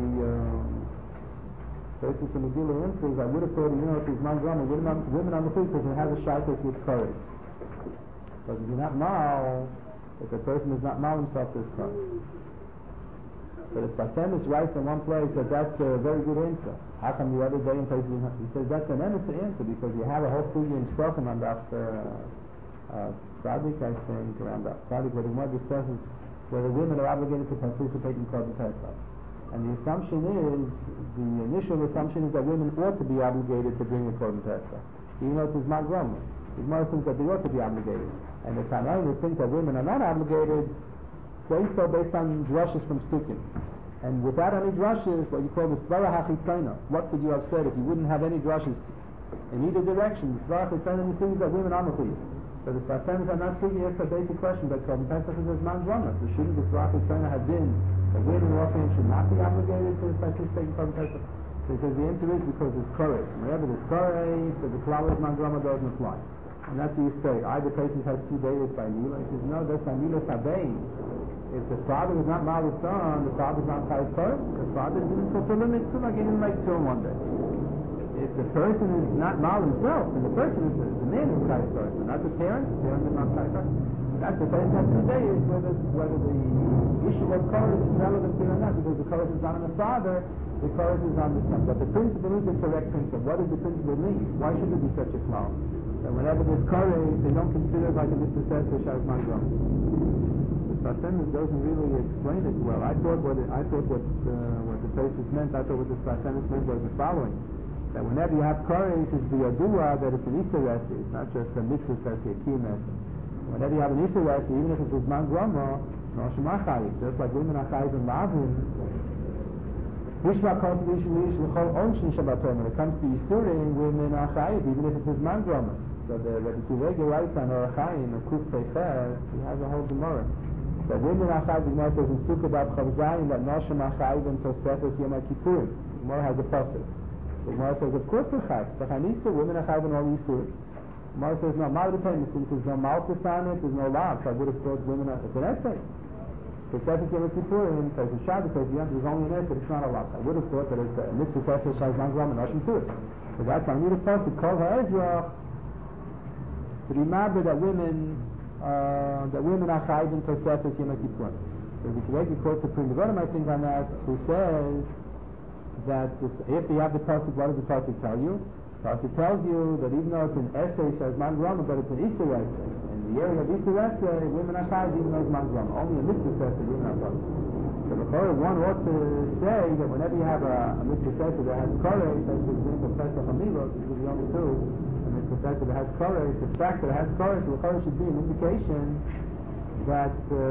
places in Megillah answers, I would have thought, if it's zman drama, women are mechuyev because they have a shaykhus with courage. But if you're not mal, if a person is not mal himself, there's courage. But if Basem is right in one place, that's a very good answer. How come the other day in places he says that's an innocent answer because you have a whole sugya in Shochem on after Tzadik, I think, around Tzadik, where the Gemara discusses whether women are obligated to participate in Korban Pesach. And the assumption is, the initial assumption is that women ought to be obligated to bring a Korban Pesach, even though it's not Groma. The Gemara assumes that they ought to be obligated. And the Tanai would think that women are not obligated, say so based on drushes from Sukkim. And without any drushes, what you call the Svara HaChitzona, what would you have said if you wouldn't have any drushes in either direction? The Svara HaChitzona means that women are mechuyev. So the Sfasemis are not seeking a basic question, but Korban Pesach is as man drama. So shouldn't the Svara HaChitzona have been that women often should not be obligated to participate in Korban Pesach? So he says the answer is because there's courage. Wherever there's courage, so the klal of man drama doesn't apply. And that's what you say. Either places has 2 days by Mila. He says no, that's by Mila Sabein. If the father is not mal the son, the father is not chayav first. The father didn't fulfill the mitzvah, like he didn't make till one day. If the person is not mal himself, then the person is the man is chayav first, but not the parent. The parent is not chayav first. That's the person has 2 days whether the issue of chorus is relevant here or not, because the chorus is not on the father, the chorus is on the son. But the principle is the correct principle. What does the principle mean? Why should there be such a klal? That whenever there's chorus, they don't consider it like a mitzvah says the shas magrom. Sfasemis doesn't really explain it well. I thought what the Tosfos meant. I thought what the Sfasemis meant was the following: that whenever you have koros, it's the yadua that it's an isur esi. It's not just a mitzvah esi, a kiyum esi. Whenever you have an isur esi, even if it's a zman grama, no shema chayiv. Just like women are chayiv in lavin. When it comes to isurim, women are chayiv, even if it's a zman grama. So the Rebbe Kiva writes on Orachayim, or Kuf Peiches, he has a whole Gemara. That women are chayiv, the Gemara says in Sukkot Daf Chavzayin, that Noshim are chayiv in Tosefes Yom HaKippurim. The Gemara has a pasuk. The Gemara says, of course they're chayiv. Sechanisa, women are chayiv in all Yisur. The Gemara says, no, Mal depends. Since there's no Malchus on it, there's no law. So I would have thought women are, it's an essay. Tosefes Yom HaKippurim, says the Shabbat, says there's only an essay, it's not a law. So I would have thought that it's a mitzvah essay, Shaz Mangram, and Noshim to it. So that's why I need a pasuk, Kol HaEzrach, to remember that women are chayiv in Tosefes Yom HaKippurim. So the Kiva quotes the Pri Megadim, I think, on that, who says that if you have the pasuk, what does the pasuk tell you? The pasuk tells you that even though it's an essay, says man grama, but it's an isur essay. In the area of isur essay, women are chayiv even though it's man grama. Only a mitzvah essay, women are chayiv. So the Torah, one ought to say that whenever you have a mitzvah essay that has korah, as for example Pesach Hamilot, these are the only two. The fact that it has chorus, the fact that it has chorus, the chorus should be an indication that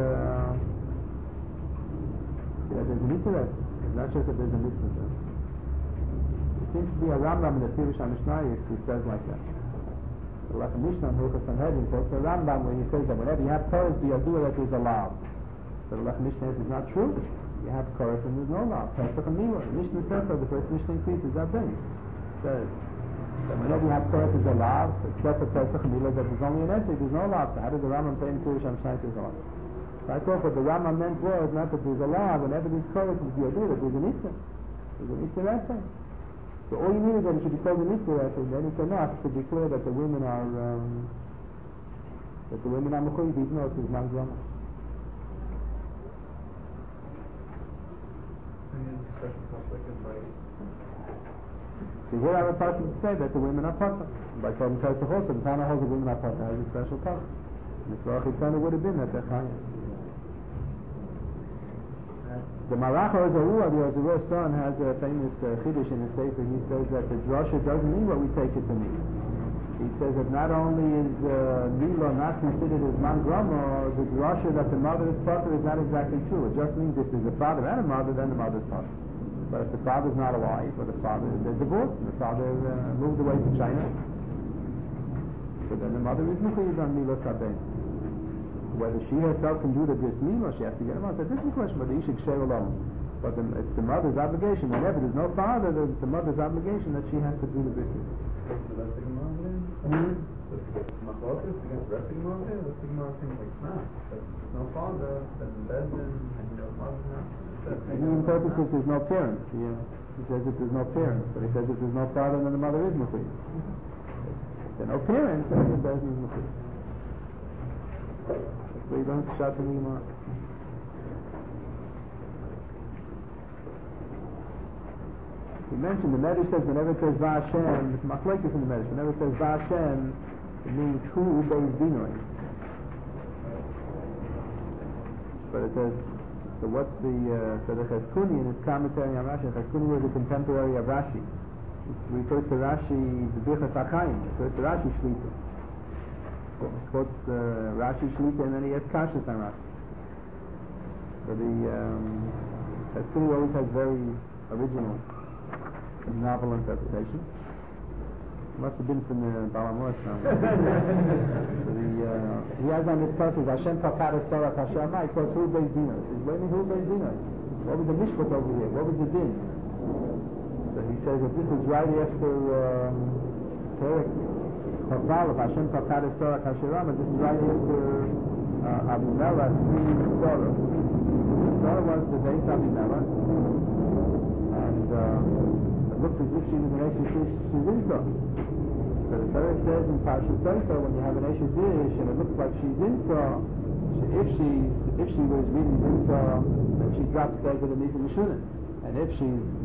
there's a mitzvah. It's not just that there's a mitzvah. There seems to be a Rambam in the Pirush HaMishnayos who says like that. Like a Mishnah in Hilchos Sanhedrin quotes a Rambam where he says that whenever you have chorus, be yadua that there's a law. So the Mishnah is not true. You have chorus and there's no law. Pesach and Milah. The Mishnah says so. The first Mishnah increases that base. says that whenever you have Pesach is a lav, except for Pesach and Milah, that there's only an essay, there's no lav. So how does the Rambam say in Kiddush Hashem is a lav? So I thought what the Rambam meant was not that there's a lav, whenever this chorus is Yodud, that there's an Issa. There's an Issa essay. So all you need is that it should be called an Issa essay, then it's enough to declare that the women are mechuyev, even though it is non-grama. See, here I have a passage to say that the women are potter. By calling Pesach also, the Tana holds the women are potter has a special passage. The Svarach Yitzhak would have been that they're chayim. The Maracha Ozarua, the Ozarua son, has a famous chiddush in his sefer. He says that the drasha doesn't mean what we take it to mean. He says that not only is Mila not considered as man-grama, the drasha that the mother is potter is not exactly true. It just means if there's a father and a mother, then the mother's potter. But if the father's not alive, or the father, they're divorced, and the father moved away to China, so then the mother is mechuyev on Mila Sabeh. Whether she herself can do the bris milah, she has to get him on. It's a different question, but the isha ksher alone. But it's the mother's obligation. Whenever there's no father, it's the mother's obligation that she has to do the bris milah. So that's the Gemara then? Machlokas against the rest of the Gemara there? That's the Gemara seems like it's not. Because if there's no father, then Bezdin, and you know, father's not. He interprets if there's no parents. He says if there's no parents, but he says if there's no father, then the mother is mechuyev. If there are no parents, then the Bezdin is mechuyev. So you don't shut the Gemara. He mentioned the Medrash says whenever it says Va'Hashem, it's machlokes in the Medrash. Whenever it says Va'Hashem, it means who obeys dinoi. But it says, so what's the so the Cheskuni in his commentary on Rashi? Cheskuni was a contemporary of Rashi. He refers to Rashi the Birchas HaChaim. He refers to Rashi Shlita. He quotes Rashi Shlita and then he has Kashas on Rashi. So the Cheskuni always has very original, novel interpretation. It must have been from the Balamor family. So he has on this passage Hashem Pakar Sorach Hashem Mai quotes who beis dinah. He says, what do you mean who beis dinah? What was the mishpat over here? What was the din? So he says that this is right after Perek Chaval of Hashem Pakar Sorach Hashem. This is right after Abimelech freed Sorah. So Sorah was the base Abimelech, and it looked as if she was an she's inside. So the Torah says in Parshas Sefer, when you have an Eshes Ish and it looks like she's inside, if she was really inside, then she drops dead with a Misa Mishunin. And if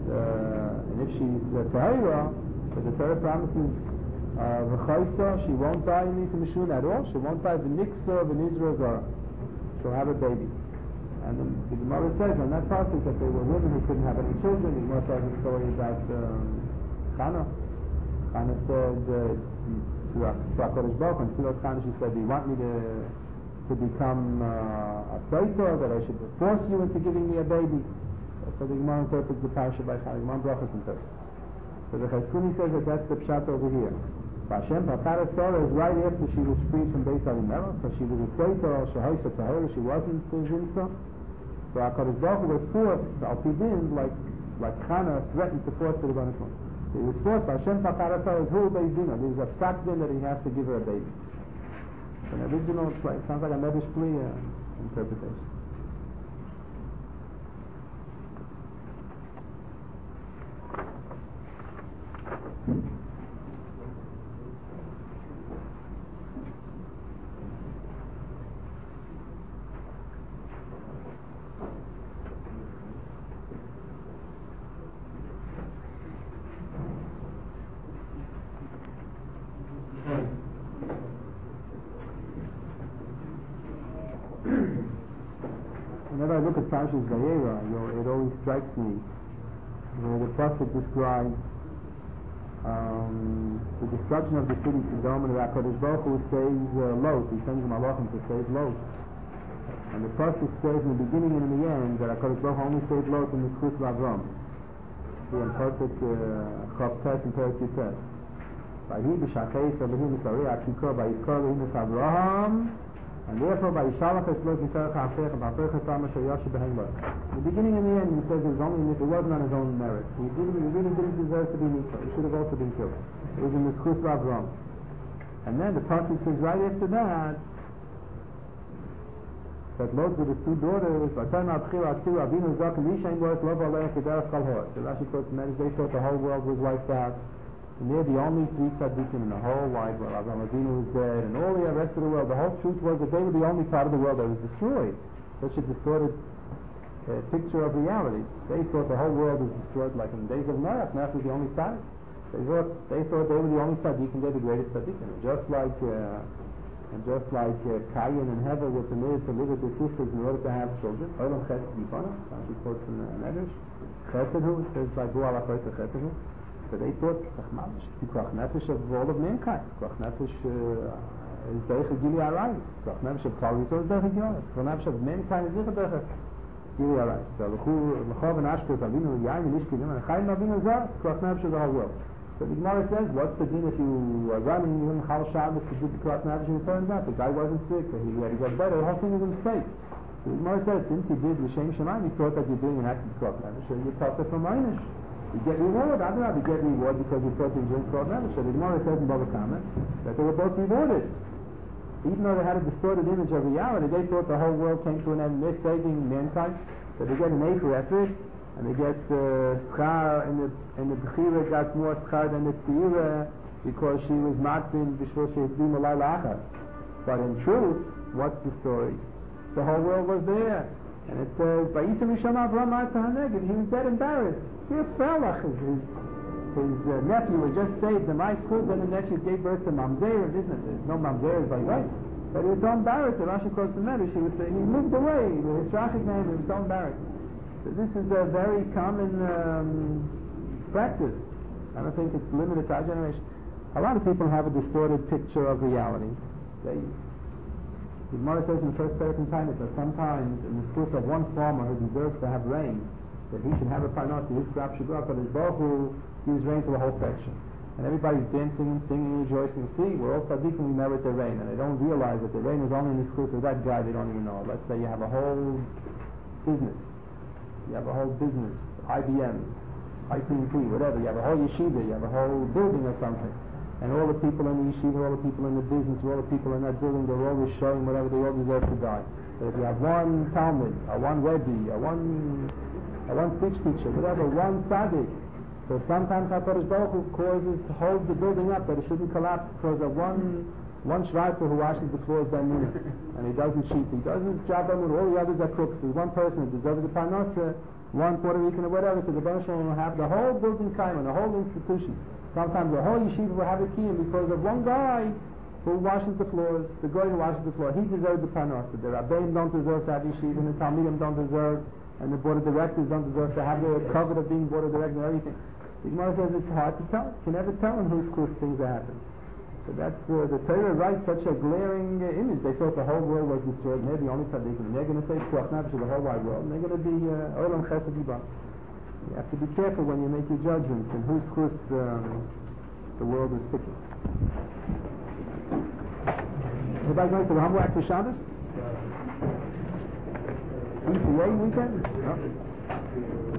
she's Tahira, so the Torah promises V'chaysa, she won't die in Misa Mishunin at all. She won't die V'niksa V'nizra Zara. She'll have a baby. And then the Gemara says on that passage that there were women who couldn't have any children. The Gemara tells a story about Chana. Chana said to HaKadosh Baruch Hu, and Tzilas Chana, she said, do you want me to become a Sefer, that I should force you into giving me a baby? So the Gemara interprets the parasha by Chana. The Gemara Brachos interprets. So the Cheskuni says that that's the pshat over here. Hashem, Pakar Sorah is right after she was freed from Beis Avimelech, so she was a Sefer, Shehoysa Tahira, she wasn't Zinsa. So HaKadosh Baruch Hu was forced, Al Pi Din, like Chana threatened to force the Rebbeinu Shalom. So he was forced, Hashem Pakar Sorah is who Beis Dinah. There was a psak din that he has to give her a baby. So an original, it sounds like a Medrash Pli interpretation. Whenever I look at Parshas Vayera, it always strikes me where the prophet describes the destruction of the city Sodom, and HaKadosh Baruch Hu saves Lot. He sends Malachim to save Lot. And the prophet says in the beginning and in the end that HaKadosh Baruch Hu only saved Lot in the Schus L'Avram. In Pasuk Chav Tes and Perek Yutes. Vayhi b'shachei Elohim Yisarei Akikor Vayizkor Elohim Es Avraham And therefore, by Yishalach Eslo B'Terech HaAfech B'Afech HaSam Asher Yoshe B'Hem Lo. In the beginning and the end, he says it was only if it wasn't on his own merit. He really didn't deserve to be Nitro. He should have also been killed. It was in the Schus of Avram. And then the pasuk says right after that Lot with his two daughters, so Rashi quotes they thought the whole world was wiped out. And they're the only three tzaddikim in the whole wide world. Avraham Avinu was dead, and all the rest of the world. The whole truth was that they were the only part of the world that was destroyed. Such a distorted picture of reality. They thought the whole world was destroyed, like in the days of Noach. Noach was the only tzaddik. They thought they were the only tzaddik, and they're the greatest tzaddik. And just like Cain and Hevel were permitted to live with their sisters in order to have children. Olam Chesed Yibana. Rashi quotes from the Medrash. Chesed Hu, it says by Bu Ala Chesed Chesed Hu. So they thought, the Koach Nefesh of all of mankind. Koach Nefesh is Derech Gili Arayis. Koach Nefesh of Klal Yisrael is Derech Gili. Koach Nefesh of mankind is Derech Gili Arayis. So L'chov and Ashkos Avinu Yaim and Ishkinim and Chaim Avinu Zah, Koach Nefesh of the whole world. So the Gemara says, what's the din if you are running in Chal Shabbos to do the Koach Nefesh and it turns out the guy wasn't sick or he had to get better, the whole thing is a mistake. So the Gemara says, since he did L'Shem Shemaim, he thought that you're doing an act of Koach Nefesh, so you're taught from Einish. You get reward. I don't know. You get reward because you thought you were doing Koach Nefesh. So the Gemara says in Bava Kama that they were both rewarded. Even though they had a distorted image of reality, they thought the whole world came to an end and they're saving mankind. So they get an A for effort, and they get schar, and the Bechira got more schar than the Tzira because she was matin b'shvil she'hiddim alay la'achas. But in truth, what's the story? The whole world was there. And it says, Vayisa Misham Avram Arza HaNeged, he was dead embarrassed. Dear Felach, his nephew was just saved, the my school, then the nephew gave birth to Mamzer, isn't it? There's no Mamzer by right. But he was so embarrassed, Rashi quotes the Medrash, he moved away, his Rashid name, he was so embarrassed. So this is a very common practice. I don't think it's limited to our generation. A lot of people have a distorted picture of reality. The Gemara says in the first parak in Tainus that sometimes in the schus of one farmer who deserves to have rain, that he should have a parnas, his crop should grow up, but his Baruch gives rain to the whole section. And everybody's dancing and singing and rejoicing. See, we're all tzaddikim, we merit the rain, and they don't realize that the rain is only in the schus of that guy they don't even know. Let's say you have a whole business. You have a whole business, IBM, ITP, whatever. You have a whole yeshiva, you have a whole building or something. And all the people in the yeshiva, all the people in the business, all the people in that building, they're all showing whatever, they all deserve to die. But if you have one Talmud, or one Rebbe, or one speech teacher, whatever, one tzaddik, so sometimes HaKadosh Baruch Hu holds the building up that it shouldn't collapse because of one Schweizer who washes the floors by minute, and he doesn't cheat. He does his job and all the others are crooks. There's one person who deserves the parnasa, one Puerto Rican or whatever, so the Baruch Hu will have the whole building kaima, the whole institution. Sometimes the whole yeshiva will have a kiyum because of one guy who washes the floors, the guy who washes the floor. He deserves the parnasa. The rabbeim don't deserve to have yeshiva, and the talmidim don't deserve, and the board of directors don't deserve to have the cover of being board of directors and everything. The Gemara says it's hard to tell. You can never tell in whose schus things are happening. So that's the Torah writes such a glaring image. They thought the whole world was destroyed, and they're the only tzaddikim, and they're going to say Koach Nefesh of the whole wide world, and they're going to be Olam Chesed Yibana. You have to be careful when you make your judgments and whose schus the world is picking. Everybody going to the Hamburg for Shabbos? ECA weekend? No?